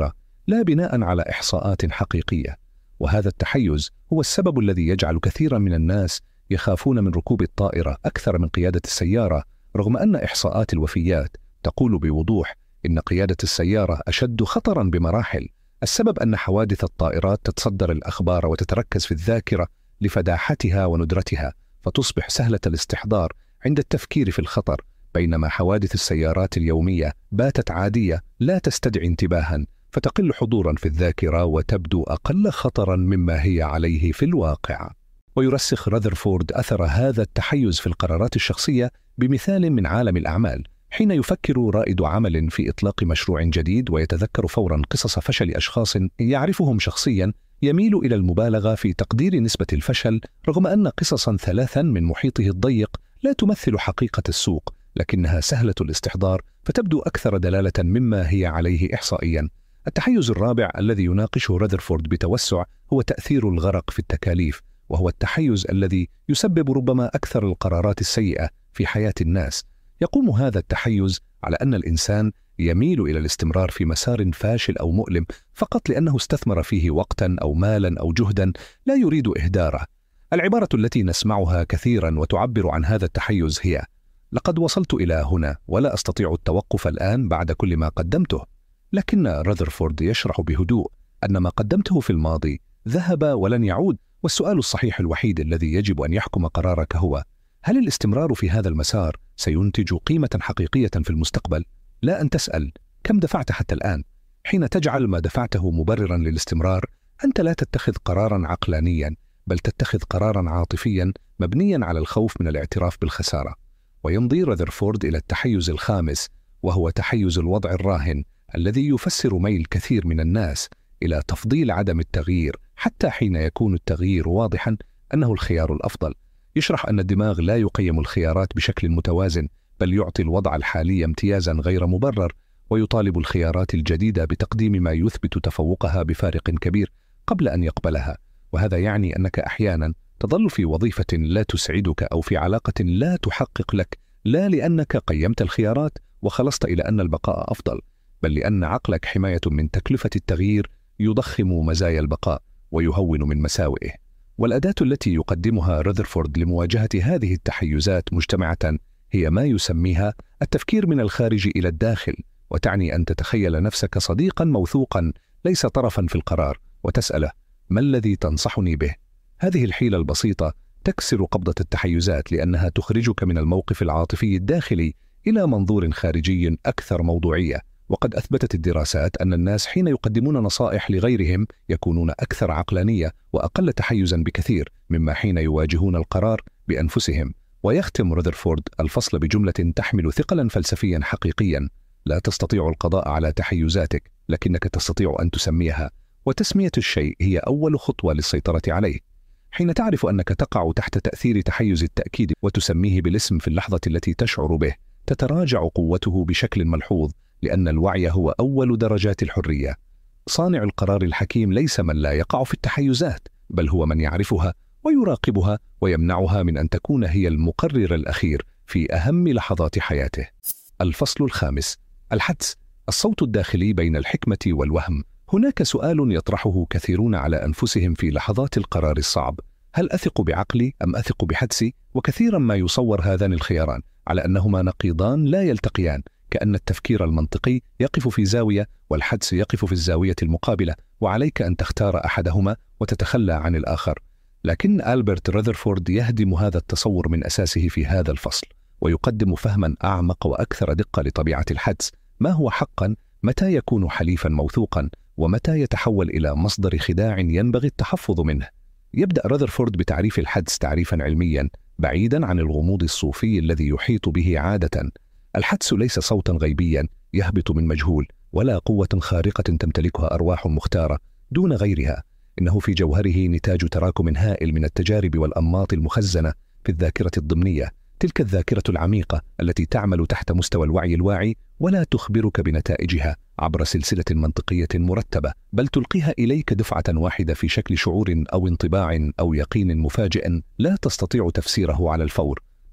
لا بناء على إحصاءات حقيقية. وهذا التحيز هو السبب الذي يجعل كثيرا من الناس يخافون من ركوب الطائرة أكثر من قيادة السيارة، رغم أن إحصاءات الوفيات تقول بوضوح إن قيادة السيارة أشد خطرا بمراحل. السبب أن حوادث الطائرات تتصدر الأخبار وتتركز في الذاكرة لفداحتها وندرتها، فتصبح سهلة الاستحضار عند التفكير في الخطر، بينما حوادث السيارات اليومية باتت عادية لا تستدعي انتباها، فتقل حضورا في الذاكرة وتبدو أقل خطرا مما هي عليه في الواقع. ويرسخ رذرفورد أثر هذا التحيز في القرارات الشخصية بمثال من عالم الأعمال، حين يفكر رائد عمل في إطلاق مشروع جديد ويتذكر فورا قصص فشل أشخاص يعرفهم شخصيا، يميل إلى المبالغة في تقدير نسبة الفشل، رغم أن قصصا ثلاثا من محيطه الضيق لا تمثل حقيقة السوق، لكنها سهلة الاستحضار فتبدو أكثر دلالة مما هي عليه إحصائيا. التحيز الرابع الذي يناقشه رذرفورد بتوسع هو تأثير الغرق في التكاليف، وهو التحيز الذي يسبب ربما أكثر القرارات السيئة في حياة الناس. يقوم هذا التحيز على أن الإنسان يميل إلى الاستمرار في مسار فاشل أو مؤلم فقط لأنه استثمر فيه وقتا أو مالا أو جهدا لا يريد إهداره. العبارة التي نسمعها كثيرا وتعبر عن هذا التحيز هي: لقد وصلت إلى هنا ولا أستطيع التوقف الآن بعد كل ما قدمته. لكن رذرفورد يشرح بهدوء أن ما قدمته في الماضي ذهب ولن يعود، والسؤال الصحيح الوحيد الذي يجب أن يحكم قرارك هو: هل الاستمرار في هذا المسار سينتج قيمة حقيقية في المستقبل؟ لا أن تسأل كم دفعت حتى الآن. حين تجعل ما دفعته مبررا للاستمرار، أنت لا تتخذ قرارا عقلانيا، بل تتخذ قرارا عاطفيا مبنيا على الخوف من الاعتراف بالخسارة. ويمضي رذرفورد إلى التحيز الخامس، وهو تحيز الوضع الراهن، الذي يفسر ميل كثير من الناس إلى تفضيل عدم التغيير حتى حين يكون التغيير واضحا أنه الخيار الأفضل. يشرح أن الدماغ لا يقيم الخيارات بشكل متوازن، بل يعطي الوضع الحالي امتيازا غير مبرر، ويطالب الخيارات الجديدة بتقديم ما يثبت تفوقها بفارق كبير قبل أن يقبلها. وهذا يعني أنك أحيانا تظل في وظيفة لا تسعدك أو في علاقة لا تحقق لك، لا لأنك قيمت الخيارات وخلصت إلى أن البقاء أفضل، بل لأن عقلك حماية من تكلفة التغيير يضخم مزايا البقاء ويهون من مساوئه. والأداة التي يقدمها رذرفورد لمواجهة هذه التحيزات مجتمعة هي ما يسميها التفكير من الخارج إلى الداخل، وتعني أن تتخيل نفسك صديقا موثوقا ليس طرفا في القرار، وتسأله: ما الذي تنصحني به؟ هذه الحيلة البسيطة تكسر قبضة التحيزات، لأنها تخرجك من الموقف العاطفي الداخلي إلى منظور خارجي أكثر موضوعية. وقد أثبتت الدراسات أن الناس حين يقدمون نصائح لغيرهم يكونون أكثر عقلانية وأقل تحيزا بكثير مما حين يواجهون القرار بأنفسهم. ويختم رذرفورد الفصل بجملة تحمل ثقلا فلسفيا حقيقيا: لا تستطيع القضاء على تحيزاتك، لكنك تستطيع أن تسميها، وتسمية الشيء هي أول خطوة للسيطرة عليه. حين تعرف أنك تقع تحت تأثير تحيز التأكيد وتسميه بالاسم في اللحظة التي تشعر به، تتراجع قوته بشكل ملحوظ، لأن الوعي هو أول درجات الحرية. صانع القرار الحكيم ليس من لا يقع في التحيزات، بل هو من يعرفها ويراقبها ويمنعها من أن تكون هي المقرر الأخير في أهم لحظات حياته. الفصل الخامس: الحدس، الصوت الداخلي بين الحكمة والوهم. هناك سؤال يطرحه كثيرون على أنفسهم في لحظات القرار الصعب: هل أثق بعقلي أم أثق بحدسي؟ وكثيرا ما يصور هذان الخياران على أنهما نقيضان لا يلتقيان، كأن التفكير المنطقي يقف في زاوية والحدس يقف في الزاوية المقابلة، وعليك أن تختار أحدهما وتتخلى عن الآخر. لكن ألبرت رذرفورد يهدم هذا التصور من أساسه في هذا الفصل، ويقدم فهما أعمق وأكثر دقة لطبيعة الحدس. ما هو حقا؟ متى يكون حليفا موثوقا؟ ومتى يتحول إلى مصدر خداع ينبغي التحفظ منه؟ يبدأ رذرفورد بتعريف الحدس تعريفا علميا بعيدا عن الغموض الصوفي الذي يحيط به عادة. الحدس ليس صوتا غيبيا يهبط من مجهول، ولا قوة خارقة تمتلكها أرواح مختارة دون غيرها. إنه في جوهره نتاج تراكم هائل من التجارب والأنماط المخزنة في الذاكرة الضمنية، تلك الذاكرة العميقة التي تعمل تحت مستوى الوعي الواعي ولا تخبرك بنتائجها عبر سلسلة منطقية مرتبة، بل تلقيها إليك دفعة واحدة في شكل شعور أو انطباع أو يقين مفاجئ لا تستطيع تفسيره على الفور.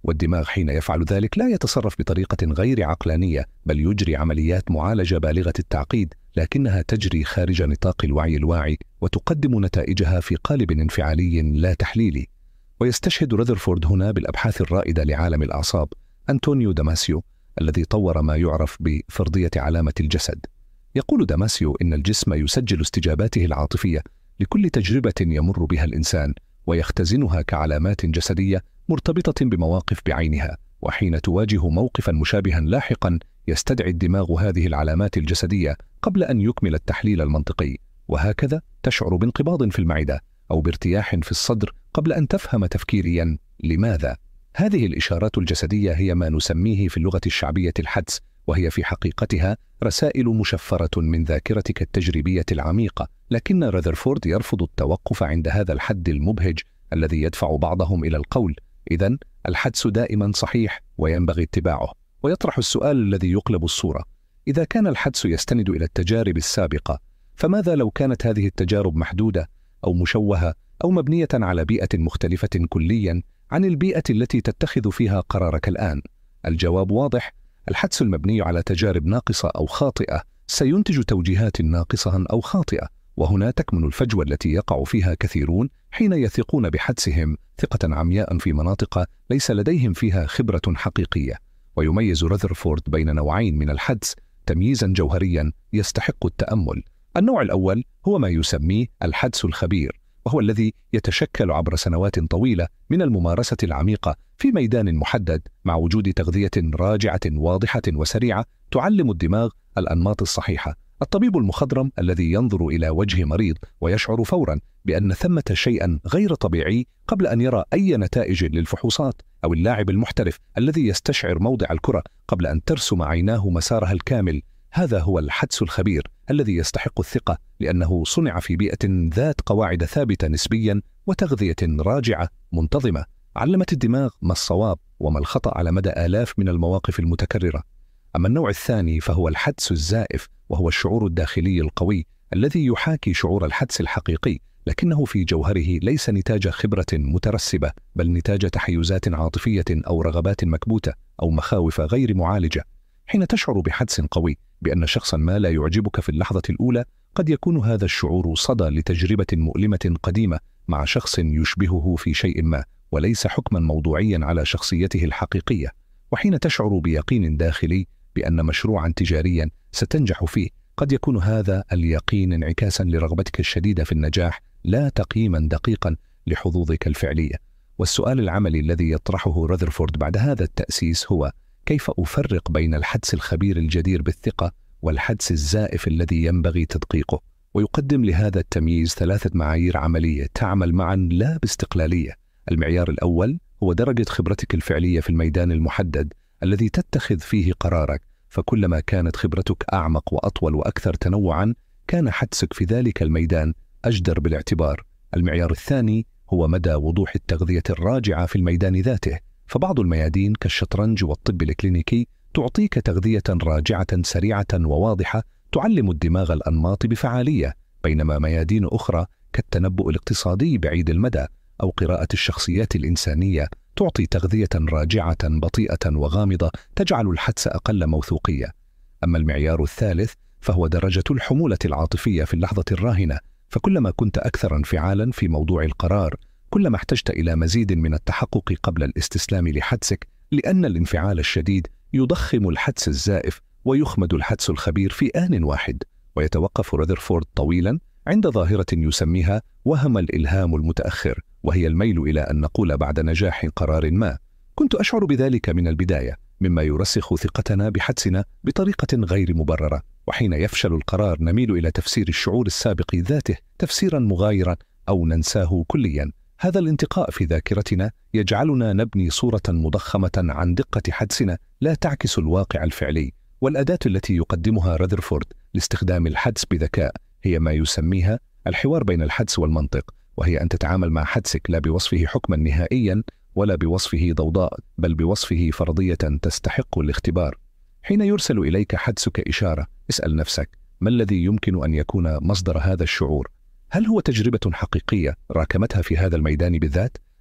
والدماغ حين يفعل ذلك لا يتصرف بطريقة غير عقلانية، بل يجري عمليات معالجة بالغة التعقيد، لكنها تجري خارج نطاق الوعي الواعي وتقدم نتائجها في قالب انفعالي لا تحليلي. ويستشهد رذرفورد هنا بالأبحاث الرائدة لعالم الأعصاب أنطونيو داماسيو الذي طور ما يعرف بفرضية علامة الجسد. يقول داماسيو إن الجسم يسجل استجاباته العاطفية لكل تجربة يمر بها الإنسان، ويختزنها كعلامات جسدية مرتبطة بمواقف بعينها، وحين تواجه موقفا مشابها لاحقا يستدعي الدماغ هذه العلامات الجسدية قبل أن يكمل التحليل المنطقي، وهكذا تشعر بانقباض في المعدة أو بارتياح في الصدر قبل أن تفهم تفكيريا لماذا. هذه الإشارات الجسدية هي ما نسميه في اللغة الشعبية الحدس، وهي في حقيقتها رسائل مشفرة من ذاكرتك التجريبية العميقة. لكن رذرفورد يرفض التوقف عند هذا الحد المبهج الذي يدفع بعضهم إلى القول إذن الحدس دائما صحيح وينبغي اتباعه، ويطرح السؤال الذي يقلب الصورة: إذا كان الحدس يستند إلى التجارب السابقة، فماذا لو كانت هذه التجارب محدودة أو مشوهة أو مبنية على بيئة مختلفة كليا عن البيئة التي تتخذ فيها قرارك الآن؟ الجواب واضح: الحدس المبني على تجارب ناقصة أو خاطئة سينتج توجيهات ناقصة أو خاطئة، وهنا تكمن الفجوة التي يقع فيها كثيرون حين يثقون بحدسهم ثقة عمياء في مناطق ليس لديهم فيها خبرة حقيقية. ويميز رذرفورد بين نوعين من الحدس تمييزا جوهريا يستحق التأمل. النوع الأول هو ما يسميه الحدس الخبير، وهو الذي يتشكل عبر سنوات طويلة من الممارسة العميقة في ميدان محدد، مع وجود تغذية راجعة واضحة وسريعة تعلم الدماغ الأنماط الصحيحة. الطبيب المخضرم الذي ينظر إلى وجه مريض ويشعر فورا بأن ثمة شيئا غير طبيعي قبل أن يرى أي نتائج للفحوصات، أو اللاعب المحترف الذي يستشعر موضع الكرة قبل أن ترسم عيناه مسارها الكامل، هذا هو الحدس الخبير الذي يستحق الثقة، لأنه صنع في بيئة ذات قواعد ثابتة نسبيا وتغذية راجعة منتظمة، علمت الدماغ ما الصواب وما الخطأ على مدى آلاف من المواقف المتكررة. أما النوع الثاني فهو الحدس الزائف، وهو الشعور الداخلي القوي الذي يحاكي شعور الحدس الحقيقي، لكنه في جوهره ليس نتاج خبرة مترسبة، بل نتاج تحيزات عاطفية أو رغبات مكبوتة أو مخاوف غير معالجة. حين تشعر بحدس قوي بأن شخصا ما لا يعجبك في اللحظة الأولى، قد يكون هذا الشعور صدى لتجربة مؤلمة قديمة مع شخص يشبهه في شيء ما، وليس حكما موضوعيا على شخصيته الحقيقية. وحين تشعر بيقين داخلي بأن مشروعا تجاريا ستنجح فيه، قد يكون هذا اليقين انعكاسا لرغبتك الشديدة في النجاح، لا تقييما دقيقا لحظوظك الفعلية. والسؤال العملي الذي يطرحه رذرفورد بعد هذا التأسيس هو: كيف أفرق بين الحدس الخبير الجدير بالثقة والحدس الزائف الذي ينبغي تدقيقه؟ ويقدم لهذا التمييز ثلاثة معايير عملية تعمل معا لا باستقلالية. المعيار الأول هو درجة خبرتك الفعلية في الميدان المحدد الذي تتخذ فيه قرارك، فكلما كانت خبرتك أعمق وأطول وأكثر تنوعا، كان حدسك في ذلك الميدان أجدر بالاعتبار. المعيار الثاني هو مدى وضوح التغذية الراجعة في الميدان ذاته، فبعض الميادين كالشطرنج والطب الكلينيكي تعطيك تغذية راجعة سريعة وواضحة تعلم الدماغ الأنماط بفعالية، بينما ميادين أخرى كالتنبؤ الاقتصادي بعيد المدى أو قراءة الشخصيات الإنسانية تعطي تغذية راجعة بطيئة وغامضة تجعل الحدس أقل موثوقية. أما المعيار الثالث فهو درجة الحمولة العاطفية في اللحظة الراهنة، فكلما كنت أكثر انفعالا في موضوع القرار، كلما احتجت إلى مزيد من التحقق قبل الاستسلام لحدسك، لأن الانفعال الشديد يضخم الحدس الزائف ويخمد الحدس الخبير في آن واحد. ويتوقف رذرفورد طويلا عند ظاهرة يسميها وهم الإلهام المتأخر، وهي الميل إلى أن نقول بعد نجاح قرار ما: كنت أشعر بذلك من البداية، مما يرسخ ثقتنا بحدسنا بطريقة غير مبررة. وحين يفشل القرار نميل إلى تفسير الشعور السابق ذاته تفسيرا مغايرا أو ننساه كليا. هذا الانتقاء في ذاكرتنا يجعلنا نبني صورة مضخمة عن دقة حدسنا لا تعكس الواقع الفعلي. والأداة التي يقدمها رذرفورد لاستخدام الحدس بذكاء هي ما يسميها الحوار بين الحدس والمنطق، وهي أن تتعامل مع حدسك لا بوصفه حكما نهائيا ولا بوصفه ضوضاء، بل بوصفه فرضية تستحق الاختبار. حين يرسل إليك حدسك إشارة، اسأل نفسك: ما الذي يمكن أن يكون مصدر هذا الشعور؟ هل هو تجربة حقيقية راكمتها في هذا الميدان بالذات،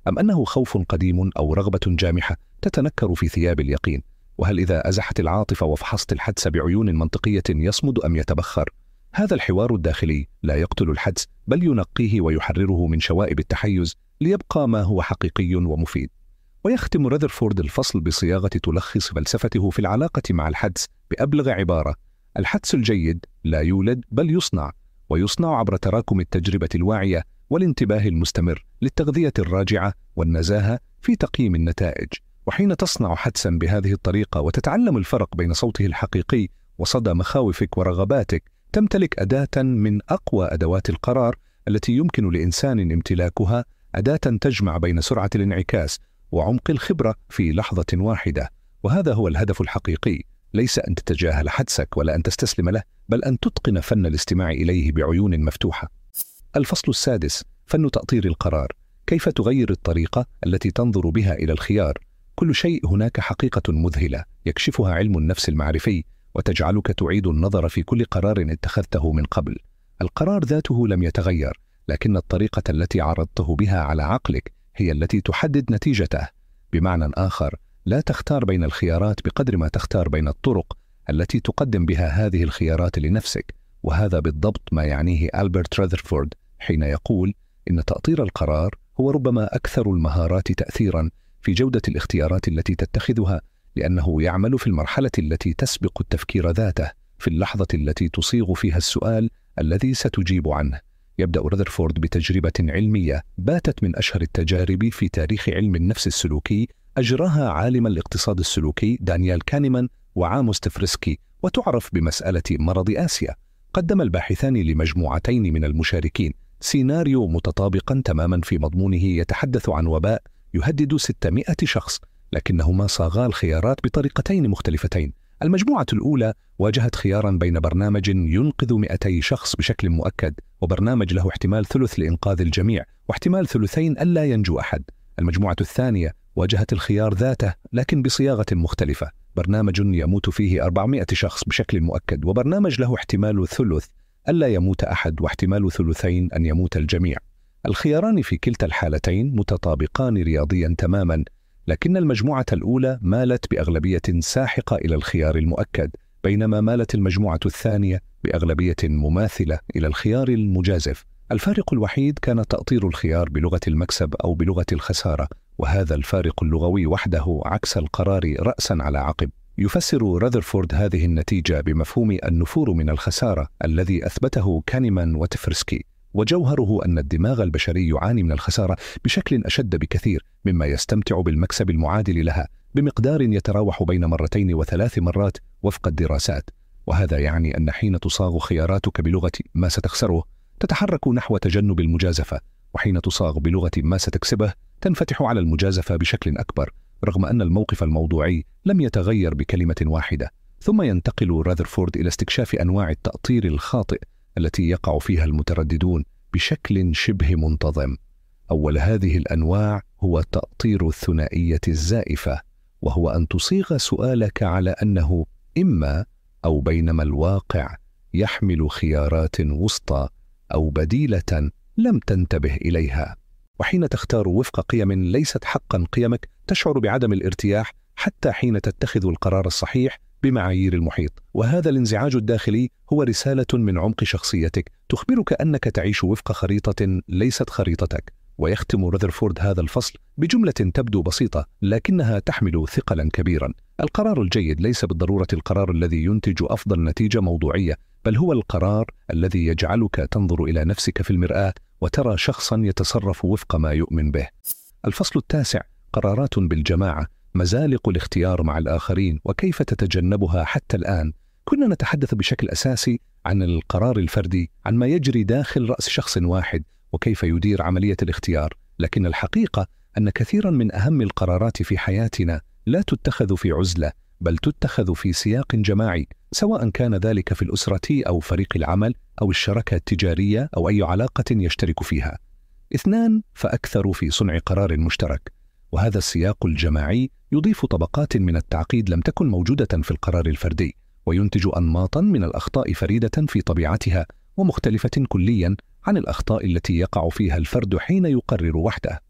أم أنه خوف قديم أو رغبة جامحة تتنكر في ثياب اليقين؟ وهل إذا أزحت العاطفة وفحصت الحدس بعيون منطقية يصمد أم يتبخر؟ هذا الحوار الداخلي لا يقتل الحدس، بل ينقيه ويحرره من شوائب التحيز ليبقى ما هو حقيقي ومفيد. ويختم رذرفورد الفصل بصياغة تلخص فلسفته في العلاقة مع الحدس بأبلغ عبارة: الحدس الجيد لا يولد بل يصنع، ويصنع عبر تراكم التجربة الواعية والانتباه المستمر للتغذية الراجعة والنزاهة في تقييم النتائج. وحين تصنع حدسا بهذه الطريقة وتتعلم الفرق بين صوته الحقيقي وصدى مخاوفك ورغباتك، تمتلك أداة من أقوى أدوات القرار التي يمكن لإنسان امتلاكها، أداة تجمع بين سرعة الانعكاس وعمق الخبرة في لحظة واحدة. وهذا هو الهدف الحقيقي، ليس أن تتجاهل حدسك ولا أن تستسلم له، بل أن تتقن فن الاستماع إليه بعيون مفتوحة. الفصل السادس: فن تأطير القرار. كيف تغير الطريقة التي تنظر بها إلى الخيار؟ كل شيء هناك حقيقة مذهلة يكشفها علم النفس المعرفي، وتجعلك تعيد النظر في كل قرار اتخذته من قبل. القرار ذاته لم يتغير، لكن الطريقة التي عرضته بها على عقلك هي التي تحدد نتيجته. بمعنى آخر، لا تختار بين الخيارات بقدر ما تختار بين الطرق التي تقدم بها هذه الخيارات لنفسك. وهذا بالضبط ما يعنيه ألبرت رذرفورد حين يقول إن تأطير القرار هو ربما أكثر المهارات تأثيراً في جودة الاختيارات التي تتخذها، لأنه يعمل في المرحلة التي تسبق التفكير ذاته، في اللحظة التي تصيغ فيها السؤال الذي ستجيب عنه. يبدأ رذرفورد بتجربة علمية باتت من أشهر التجارب في تاريخ علم النفس السلوكي، أجراها عالم الاقتصاد السلوكي دانيال كانيمان وعاموس تفرسكي، وتعرف بمسألة مرض آسيا. قدم الباحثان لمجموعتين من المشاركين سيناريو متطابقا تماما في مضمونه يتحدث عن وباء يهدد ستمائة شخص، لكنهما صاغا الخيارات بطريقتين مختلفتين. المجموعة الأولى واجهت خيارا بين برنامج ينقذ مئتي شخص بشكل مؤكد، وبرنامج له احتمال ثلث لإنقاذ الجميع واحتمال ثلثين ألا ينجو أحد. المجموعة الثانية واجهت الخيار ذاته لكن بصياغة مختلفة، برنامج يموت فيه أربعمائة شخص بشكل مؤكد، وبرنامج له احتمال ثلث ألا يموت أحد واحتمال ثلثين أن يموت الجميع. الخياران في كلتا الحالتين متطابقان رياضيا تماما، لكن المجموعة الأولى مالت بأغلبية ساحقة إلى الخيار المؤكد، بينما مالت المجموعة الثانية بأغلبية مماثلة إلى الخيار المجازف. الفارق الوحيد كان تأطير الخيار بلغة المكسب أو بلغة الخسارة، وهذا الفارق اللغوي وحده عكس القرار رأسا على عقب. يفسر رذرفورد هذه النتيجة بمفهوم النفور من الخسارة الذي أثبته كانيمان وتفرسكي، وجوهره أن الدماغ البشري يعاني من الخسارة بشكل أشد بكثير مما يستمتع بالمكسب المعادل لها بمقدار يتراوح بين مرتين وثلاث مرات وفق الدراسات. وهذا يعني أن حين تصاغ خياراتك بلغة ما ستخسره تتحرك نحو تجنب المجازفة، وحين تصاغ بلغة ما ستكسبه تنفتح على المجازفة بشكل أكبر، رغم أن الموقف الموضوعي لم يتغير بكلمة واحدة. ثم ينتقل رذرفورد إلى استكشاف أنواع التأطير الخاطئ التي يقع فيها المترددون بشكل شبه منتظم. أول هذه الأنواع هو تأطير الثنائية الزائفة، وهو أن تصيغ سؤالك على أنه إما أو، بينما الواقع يحمل خيارات وسطى أو بديلة لم تنتبه إليها. وحين تختار وفق قيم ليست حقا قيمك تشعر بعدم الارتياح حتى حين تتخذ القرار الصحيح بمعايير المحيط. وهذا الانزعاج الداخلي هو رسالة من عمق شخصيتك تخبرك أنك تعيش وفق خريطة ليست خريطتك. ويختم رذرفورد هذا الفصل بجملة تبدو بسيطة لكنها تحمل ثقلا كبيرا: القرار الجيد ليس بالضرورة القرار الذي ينتج أفضل نتيجة موضوعية، بل هو القرار الذي يجعلك تنظر إلى نفسك في المرآة وترى شخصا يتصرف وفق ما يؤمن به. الفصل التاسع: قرارات بالجماعة، مزالق الاختيار مع الآخرين وكيف تتجنبها. حتى الآن كنا نتحدث بشكل أساسي عن القرار الفردي، عن ما يجري داخل رأس شخص واحد وكيف يدير عملية الاختيار، لكن الحقيقة أن كثيرا من أهم القرارات في حياتنا لا تتخذ في عزلة، بل تتخذ في سياق جماعي، سواء كان ذلك في الأسرة أو فريق العمل أو الشراكة التجارية أو أي علاقة يشترك فيها. اثنان فأكثر في صنع قرار مشترك، وهذا السياق الجماعي يضيف طبقات من التعقيد لم تكن موجودة في القرار الفردي، وينتج أنماطا من الأخطاء فريدة في طبيعتها ومختلفة كليا عن الأخطاء التي يقع فيها الفرد حين يقرر وحده.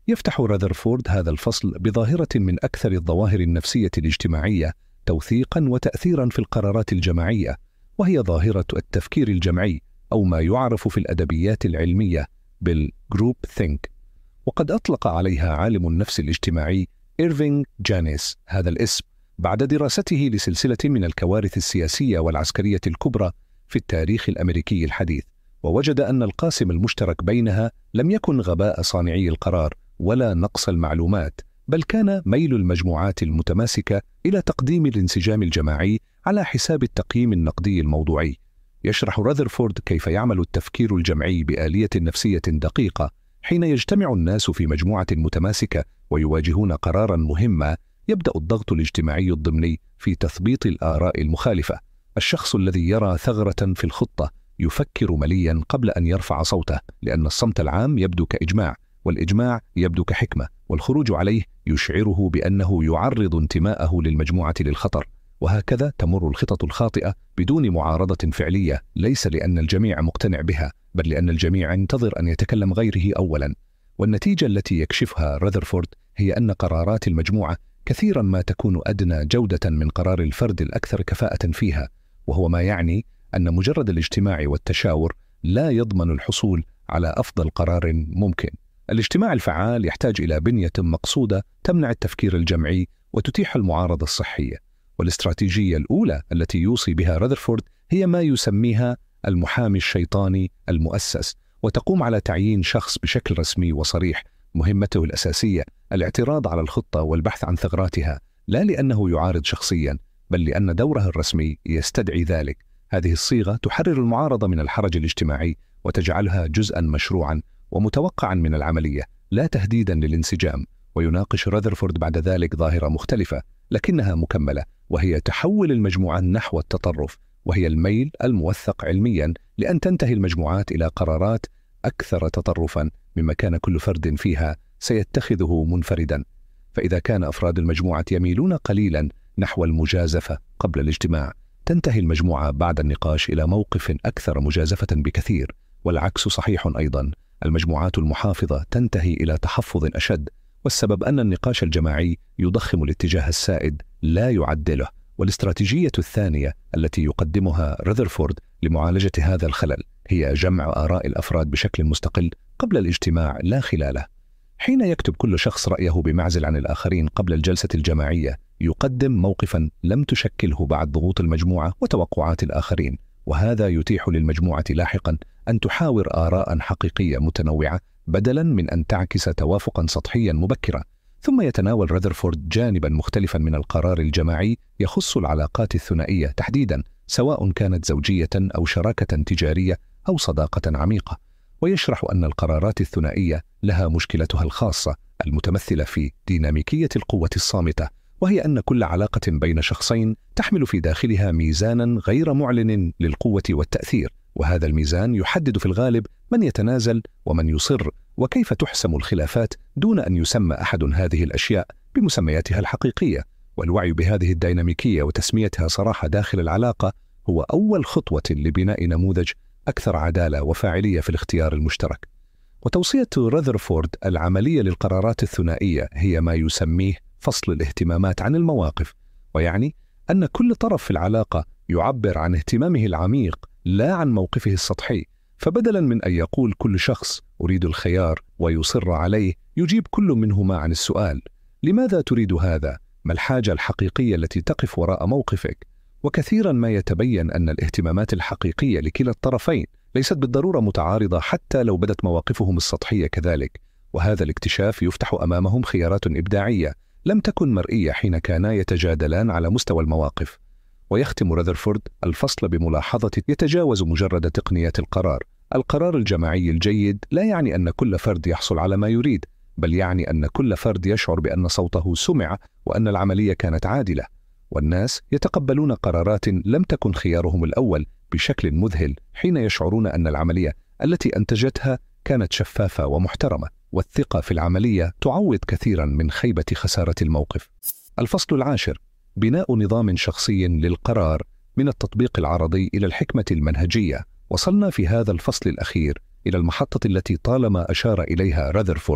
يفتح راذرفورد هذا الفصل بظاهرة من أكثر الظواهر النفسية الاجتماعية توثيقا وتأثيرا في القرارات الجماعية، وهي ظاهرة التفكير الجمعي، أو ما يعرف في الأدبيات العلمية بالجروب ثينك. وقد أطلق عليها عالم النفس الاجتماعي إيرفينغ جانيس هذا الاسم بعد دراسته لسلسلة من الكوارث السياسية والعسكرية الكبرى في التاريخ الأمريكي الحديث، ووجد أن القاسم المشترك بينها لم يكن غباء صانعي القرار ولا نقص المعلومات، بل كان ميل المجموعات المتماسكة إلى تقديم الانسجام الجماعي على حساب التقييم النقدي الموضوعي. يشرح راذرفورد كيف يعمل التفكير الجمعي بآلية نفسية دقيقة حين يجتمع الناس في مجموعة متماسكة ويواجهون قراراً مهما. يبدأ الضغط الاجتماعي الضمني في تثبيط الآراء المخالفة. الشخص الذي يرى ثغرة في الخطة يفكر ملياً قبل أن يرفع صوته، لأن الصمت العام يبدو كإجماع، والإجماع يبدو كحكمة، والخروج عليه يشعره بأنه يعرض انتماءه للمجموعة للخطر. وهكذا تمر الخطط الخاطئة بدون معارضة فعلية، ليس لأن الجميع مقتنع بها، بل لأن الجميع ينتظر أن يتكلم غيره أولاً. والنتيجة التي يكشفها راذرفورد هي أن قرارات المجموعة كثيراً ما تكون أدنى جودة من قرار الفرد الأكثر كفاءة فيها، وهو ما يعني أن مجرد الاجتماع والتشاور لا يضمن الحصول على أفضل قرار ممكن. الاجتماع الفعال يحتاج إلى بنية مقصودة تمنع التفكير الجمعي وتتيح المعارضة الصحية. والاستراتيجية الأولى التي يوصي بها راذرفورد هي ما يسميها المحامي الشيطاني المؤسس، وتقوم على تعيين شخص بشكل رسمي وصريح مهمته الأساسية الاعتراض على الخطة والبحث عن ثغراتها، لا لأنه يعارض شخصيا، بل لأن دوره الرسمي يستدعي ذلك. هذه الصيغة تحرر المعارضة من الحرج الاجتماعي وتجعلها جزءا مشروعا ومتوقعا من العملية، لا تهديدا للانسجام. ويناقش راذرفورد بعد ذلك ظاهرة مختلفة لكنها مكملة، وهي تحول المجموعة نحو التطرف، وهي الميل الموثق علميا لأن تنتهي المجموعات إلى قرارات أكثر تطرفا مما كان كل فرد فيها سيتخذه منفردا. فإذا كان أفراد المجموعة يميلون قليلا نحو المجازفة قبل الاجتماع، تنتهي المجموعة بعد النقاش إلى موقف أكثر مجازفة بكثير، والعكس صحيح أيضا. المجموعات المحافظة تنتهي إلى تحفظ أشد، والسبب أن النقاش الجماعي يضخم الاتجاه السائد لا يعدله. والاستراتيجية الثانية التي يقدمها راذرفورد لمعالجة هذا الخلل هي جمع آراء الأفراد بشكل مستقل قبل الاجتماع لا خلاله. حين يكتب كل شخص رأيه بمعزل عن الآخرين قبل الجلسة الجماعية، يقدم موقفا لم تشكله بعد ضغوط المجموعة وتوقعات الآخرين، وهذا يتيح للمجموعة لاحقا أن تحاور آراء حقيقية متنوعة بدلا من أن تعكس توافقا سطحيا مبكرا. ثم يتناول راذرفورد جانبا مختلفا من القرار الجماعي يخص العلاقات الثنائية تحديدا، سواء كانت زوجية أو شراكة تجارية أو صداقة عميقة. ويشرح أن القرارات الثنائية لها مشكلتها الخاصة المتمثلة في ديناميكية القوة الصامتة، وهي أن كل علاقة بين شخصين تحمل في داخلها ميزانا غير معلن للقوة والتأثير، وهذا الميزان يحدد في الغالب من يتنازل ومن يصر، وكيف تحسم الخلافات دون أن يسمى أحد هذه الأشياء بمسمياتها الحقيقية. والوعي بهذه الديناميكية وتسميتها صراحة داخل العلاقة هو أول خطوة لبناء نموذج أكثر عدالة وفاعلية في الاختيار المشترك. وتوصية راذرفورد العملية للقرارات الثنائية هي ما يسميه فصل الاهتمامات عن المواقف، ويعني أن كل طرف في العلاقة يعبر عن اهتمامه العميق لا عن موقفه السطحي. فبدلا من أن يقول كل شخص أريد الخيار ويصر عليه، يجيب كل منهما عن السؤال: لماذا تريد هذا؟ ما الحاجة الحقيقية التي تقف وراء موقفك؟ وكثيرا ما يتبين أن الاهتمامات الحقيقية لكلا الطرفين ليست بالضرورة متعارضة حتى لو بدت مواقفهم السطحية كذلك. وهذا الاكتشاف يفتح أمامهم خيارات إبداعية لم تكن مرئية حين كانا يتجادلان على مستوى المواقف. ويختم راذرفورد الفصل بملاحظة يتجاوز مجرد تقنية القرار. القرار الجماعي الجيد لا يعني أن كل فرد يحصل على ما يريد، بل يعني أن كل فرد يشعر بأن صوته سمع وأن العملية كانت عادلة. والناس يتقبلون قرارات لم تكن خيارهم الأول بشكل مذهل حين يشعرون أن العملية التي أنتجتها كانت شفافة ومحترمة. والثقة في العملية تعوض كثيرا من خيبة خسارة الموقف. الفصل العاشر: بناء نظام شخصي للقرار من التطبيق العرضي إلى الحكمة المنهجية. وصلنا في هذا الفصل الأخير إلى المحطة التي طالما أشار إليها راذرفورد،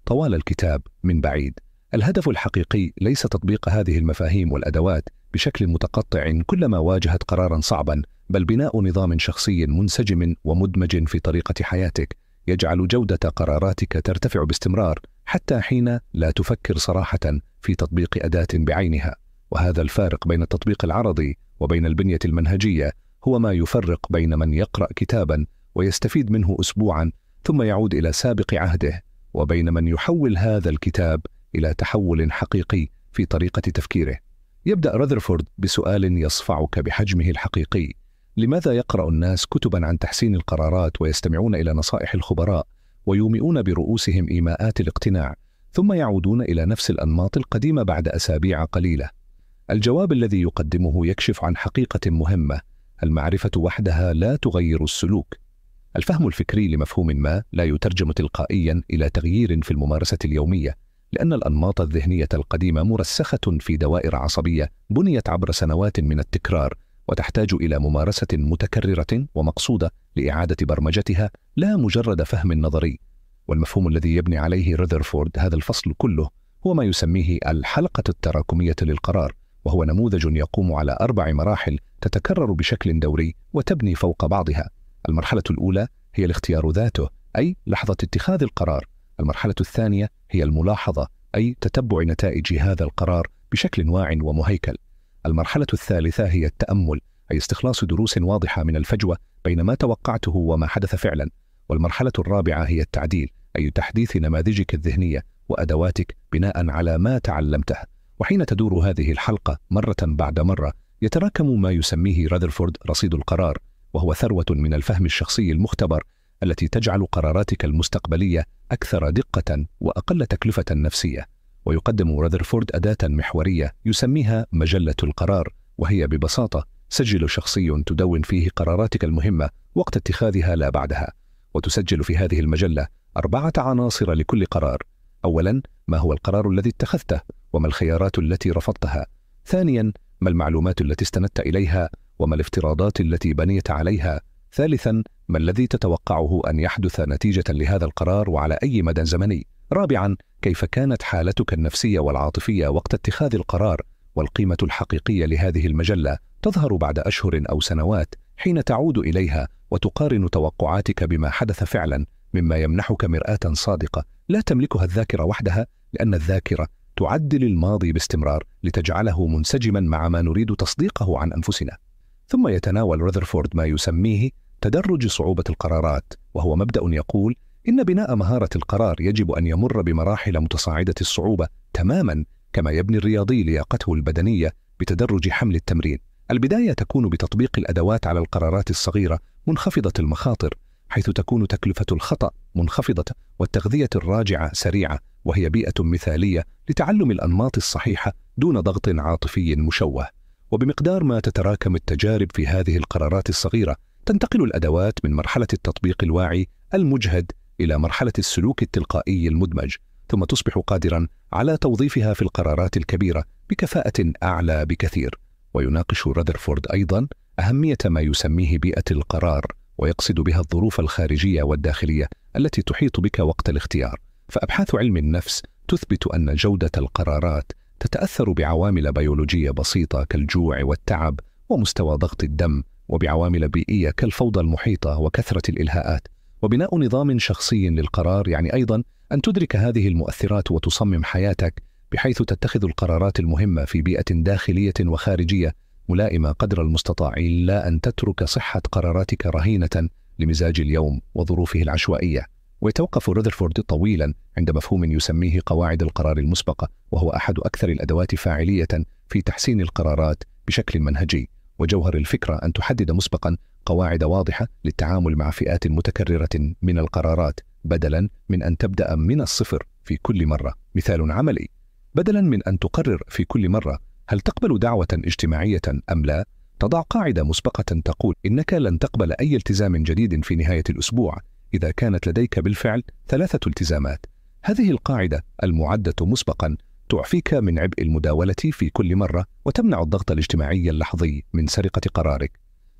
طوال الكتاب من بعيد. الهدف الحقيقي ليس تطبيق هذه المفاهيم والأدوات بشكل متقطع كلما واجهت قرارا صعبا، بل بناء نظام شخصي منسجم ومدمج في طريقة حياتك يجعل جودة قراراتك ترتفع باستمرار حتى حين لا تفكر صراحة في تطبيق أداة بعينها. وهذا الفارق بين التطبيق العرضي وبين البنية المنهجية هو ما يفرق بين من يقرأ كتابا ويستفيد منه أسبوعا ثم يعود إلى سابق عهده، وبين من يحول هذا الكتاب إلى تحول حقيقي في طريقة تفكيره. يبدأ رذرفورد بسؤال يصفعك بحجمه الحقيقي: لماذا يقرأ الناس كتبا عن تحسين القرارات ويستمعون إلى نصائح الخبراء ويومئون برؤوسهم إيماءات الاقتناع، ثم يعودون إلى نفس الأنماط القديمة بعد أسابيع قليلة؟ الجواب الذي يقدمه يكشف عن حقيقة مهمة: المعرفة وحدها لا تغير السلوك. الفهم الفكري لمفهوم ما لا يترجم تلقائيا إلى تغيير في الممارسة اليومية، لأن الأنماط الذهنية القديمة مرسخة في دوائر عصبية بنيت عبر سنوات من التكرار، وتحتاج إلى ممارسة متكررة ومقصودة لإعادة برمجتها، لا مجرد فهم نظري. والمفهوم الذي يبني عليه رذرفورد هذا الفصل كله هو ما يسميه الحلقة التراكمية للقرار، وهو نموذج يقوم على أربع مراحل تتكرر بشكل دوري وتبني فوق بعضها. المرحلة الأولى هي الاختيار ذاته، أي لحظة اتخاذ القرار. المرحلة الثانية هي الملاحظة، أي تتبع نتائج هذا القرار بشكل واع ومهيكل. المرحلة الثالثة هي التأمل، أي استخلاص دروس واضحة من الفجوة بين ما توقعته وما حدث فعلا. والمرحلة الرابعة هي التعديل، أي تحديث نماذجك الذهنية وأدواتك بناء على ما تعلمته. وحين تدور هذه الحلقة مرة بعد مرة يتراكم ما يسميه رذرفورد رصيد القرار، وهو ثروة من الفهم الشخصي المختبر التي تجعل قراراتك المستقبلية أكثر دقة وأقل تكلفة نفسية. ويقدم رذرفورد أداة محورية يسميها مجلة القرار، وهي ببساطة سجل شخصي تدون فيه قراراتك المهمة وقت اتخاذها لا بعدها. وتسجل في هذه المجلة أربعة عناصر لكل قرار: أولا، ما هو القرار الذي اتخذته وما الخيارات التي رفضتها؟ ثانيا، ما المعلومات التي استندت إليها وما الافتراضات التي بنيت عليها؟ ثالثا، ما الذي تتوقعه أن يحدث نتيجة لهذا القرار وعلى أي مدى زمني؟ رابعا، كيف كانت حالتك النفسية والعاطفية وقت اتخاذ القرار؟ والقيمة الحقيقية لهذه المجلة تظهر بعد أشهر أو سنوات حين تعود إليها وتقارن توقعاتك بما حدث فعلا، مما يمنحك مرآة صادقة لا تملكها الذاكرة وحدها، لأن الذاكرة تعدل الماضي باستمرار لتجعله منسجما مع ما نريد تصديقه عن أنفسنا. ثم يتناول رذرفورد ما يسميه تدرج صعوبة القرارات، وهو مبدأ يقول إن بناء مهارة القرار يجب أن يمر بمراحل متصاعدة الصعوبة تماما كما يبني الرياضي لياقته البدنية بتدرج حمل التمرين. البداية تكون بتطبيق الأدوات على القرارات الصغيرة منخفضة المخاطر، حيث تكون تكلفة الخطأ منخفضة والتغذية الراجعة سريعة، وهي بيئة مثالية لتعلم الأنماط الصحيحة دون ضغط عاطفي مشوه. وبمقدار ما تتراكم التجارب في هذه القرارات الصغيرة تنتقل الأدوات من مرحلة التطبيق الواعي المجهد إلى مرحلة السلوك التلقائي المدمج، ثم تصبح قادرا على توظيفها في القرارات الكبيرة بكفاءة أعلى بكثير. ويناقش رذرفورد أيضا أهمية ما يسميه بيئة القرار، ويقصد بها الظروف الخارجية والداخلية التي تحيط بك وقت الاختيار. فأبحاث علم النفس تثبت أن جودة القرارات تتأثر بعوامل بيولوجية بسيطة كالجوع والتعب ومستوى ضغط الدم، وبعوامل بيئية كالفوضى المحيطة وكثرة الإلهاءات. وبناء نظام شخصي للقرار يعني أيضا أن تدرك هذه المؤثرات وتصمم حياتك بحيث تتخذ القرارات المهمة في بيئة داخلية وخارجية ملائمة قدر المستطاع، لا أن تترك صحة قراراتك رهينة لمزاج اليوم وظروفه العشوائية. ويتوقف رذرفورد طويلا عند مفهوم يسميه قواعد القرار المسبقة، وهو أحد أكثر الأدوات فاعلية في تحسين القرارات بشكل منهجي. وجوهر الفكرة أن تحدد مسبقا قواعد واضحة للتعامل مع فئات متكررة من القرارات، بدلا من أن تبدأ من الصفر في كل مرة. مثال عملي: بدلا من أن تقرر في كل مرة هل تقبل دعوة اجتماعية أم لا، تضع قاعدة مسبقة تقول إنك لن تقبل أي التزام جديد في نهاية الأسبوع إذا كانت لديك بالفعل ثلاثة التزامات. هذه القاعدة المعدة مسبقا تعفيك من عبء المداولة في كل مرة، وتمنع الضغط الاجتماعي اللحظي من سرقة قرارك.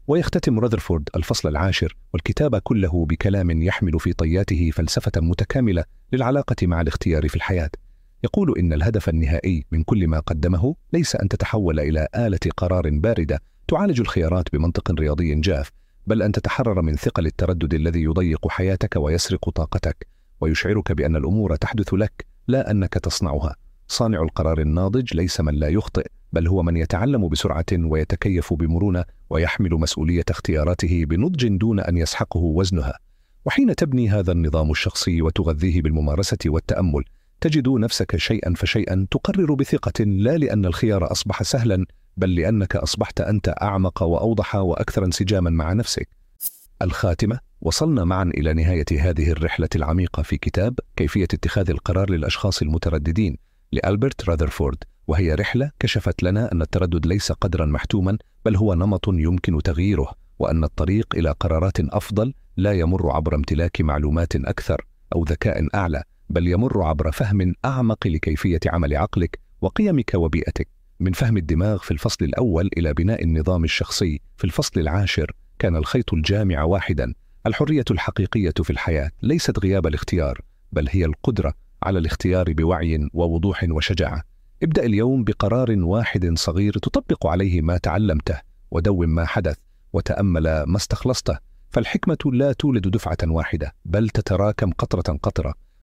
ويختتم راذرفورد الفصل العاشر والكتاب كله بكلام يحمل في طياته فلسفة متكاملة للعلاقة مع الاختيار في الحياة. يقول إن الهدف النهائي من كل ما قدمه ليس أن تتحول إلى آلة قرار باردة تعالج الخيارات بمنطق رياضي جاف، بل أن تتحرر من ثقل التردد الذي يضيق حياتك ويسرق طاقتك ويشعرك بأن الأمور تحدث لك لا أنك تصنعها. صانع القرار الناضج ليس من لا يخطئ، بل هو من يتعلم بسرعة ويتكيف بمرونة ويحمل مسؤولية اختياراته بنضج دون أن يسحقه وزنها. وحين تبني هذا النظام الشخصي وتغذيه بالممارسة والتأمل، تجد نفسك شيئا فشيئا تقرر بثقة، لا لأن الخيار أصبح سهلا، بل لأنك أصبحت أنت أعمق وأوضح وأكثر انسجاما مع نفسك. الخاتمة. وصلنا معا إلى نهاية هذه الرحلة العميقة في كتاب كيفية اتخاذ القرار للأشخاص المترددين لألبرت راذرفورد، وهي رحلة كشفت لنا أن التردد ليس قدرا محتوما، بل هو نمط يمكن تغييره، وأن الطريق إلى قرارات أفضل لا يمر عبر امتلاك معلومات أكثر أو ذكاء أعلى، بل يمر عبر فهم أعمق لكيفية عمل عقلك وقيمك وبيئتك. من فهم الدماغ في الفصل الأول إلى بناء النظام الشخصي في الفصل العاشر، كان الخيط الجامع واحدا: الحرية الحقيقية في الحياة ليست غياب الاختيار، بل هي القدرة على الاختيار بوعي ووضوح وشجاعة. ابدأ اليوم بقرار واحد صغير تطبق عليه ما تعلمته، ودون ما حدث، وتأمل ما استخلصته، فالحكمة لا تولد دفعة واحدة، بل تتراكم قطرة قطرة.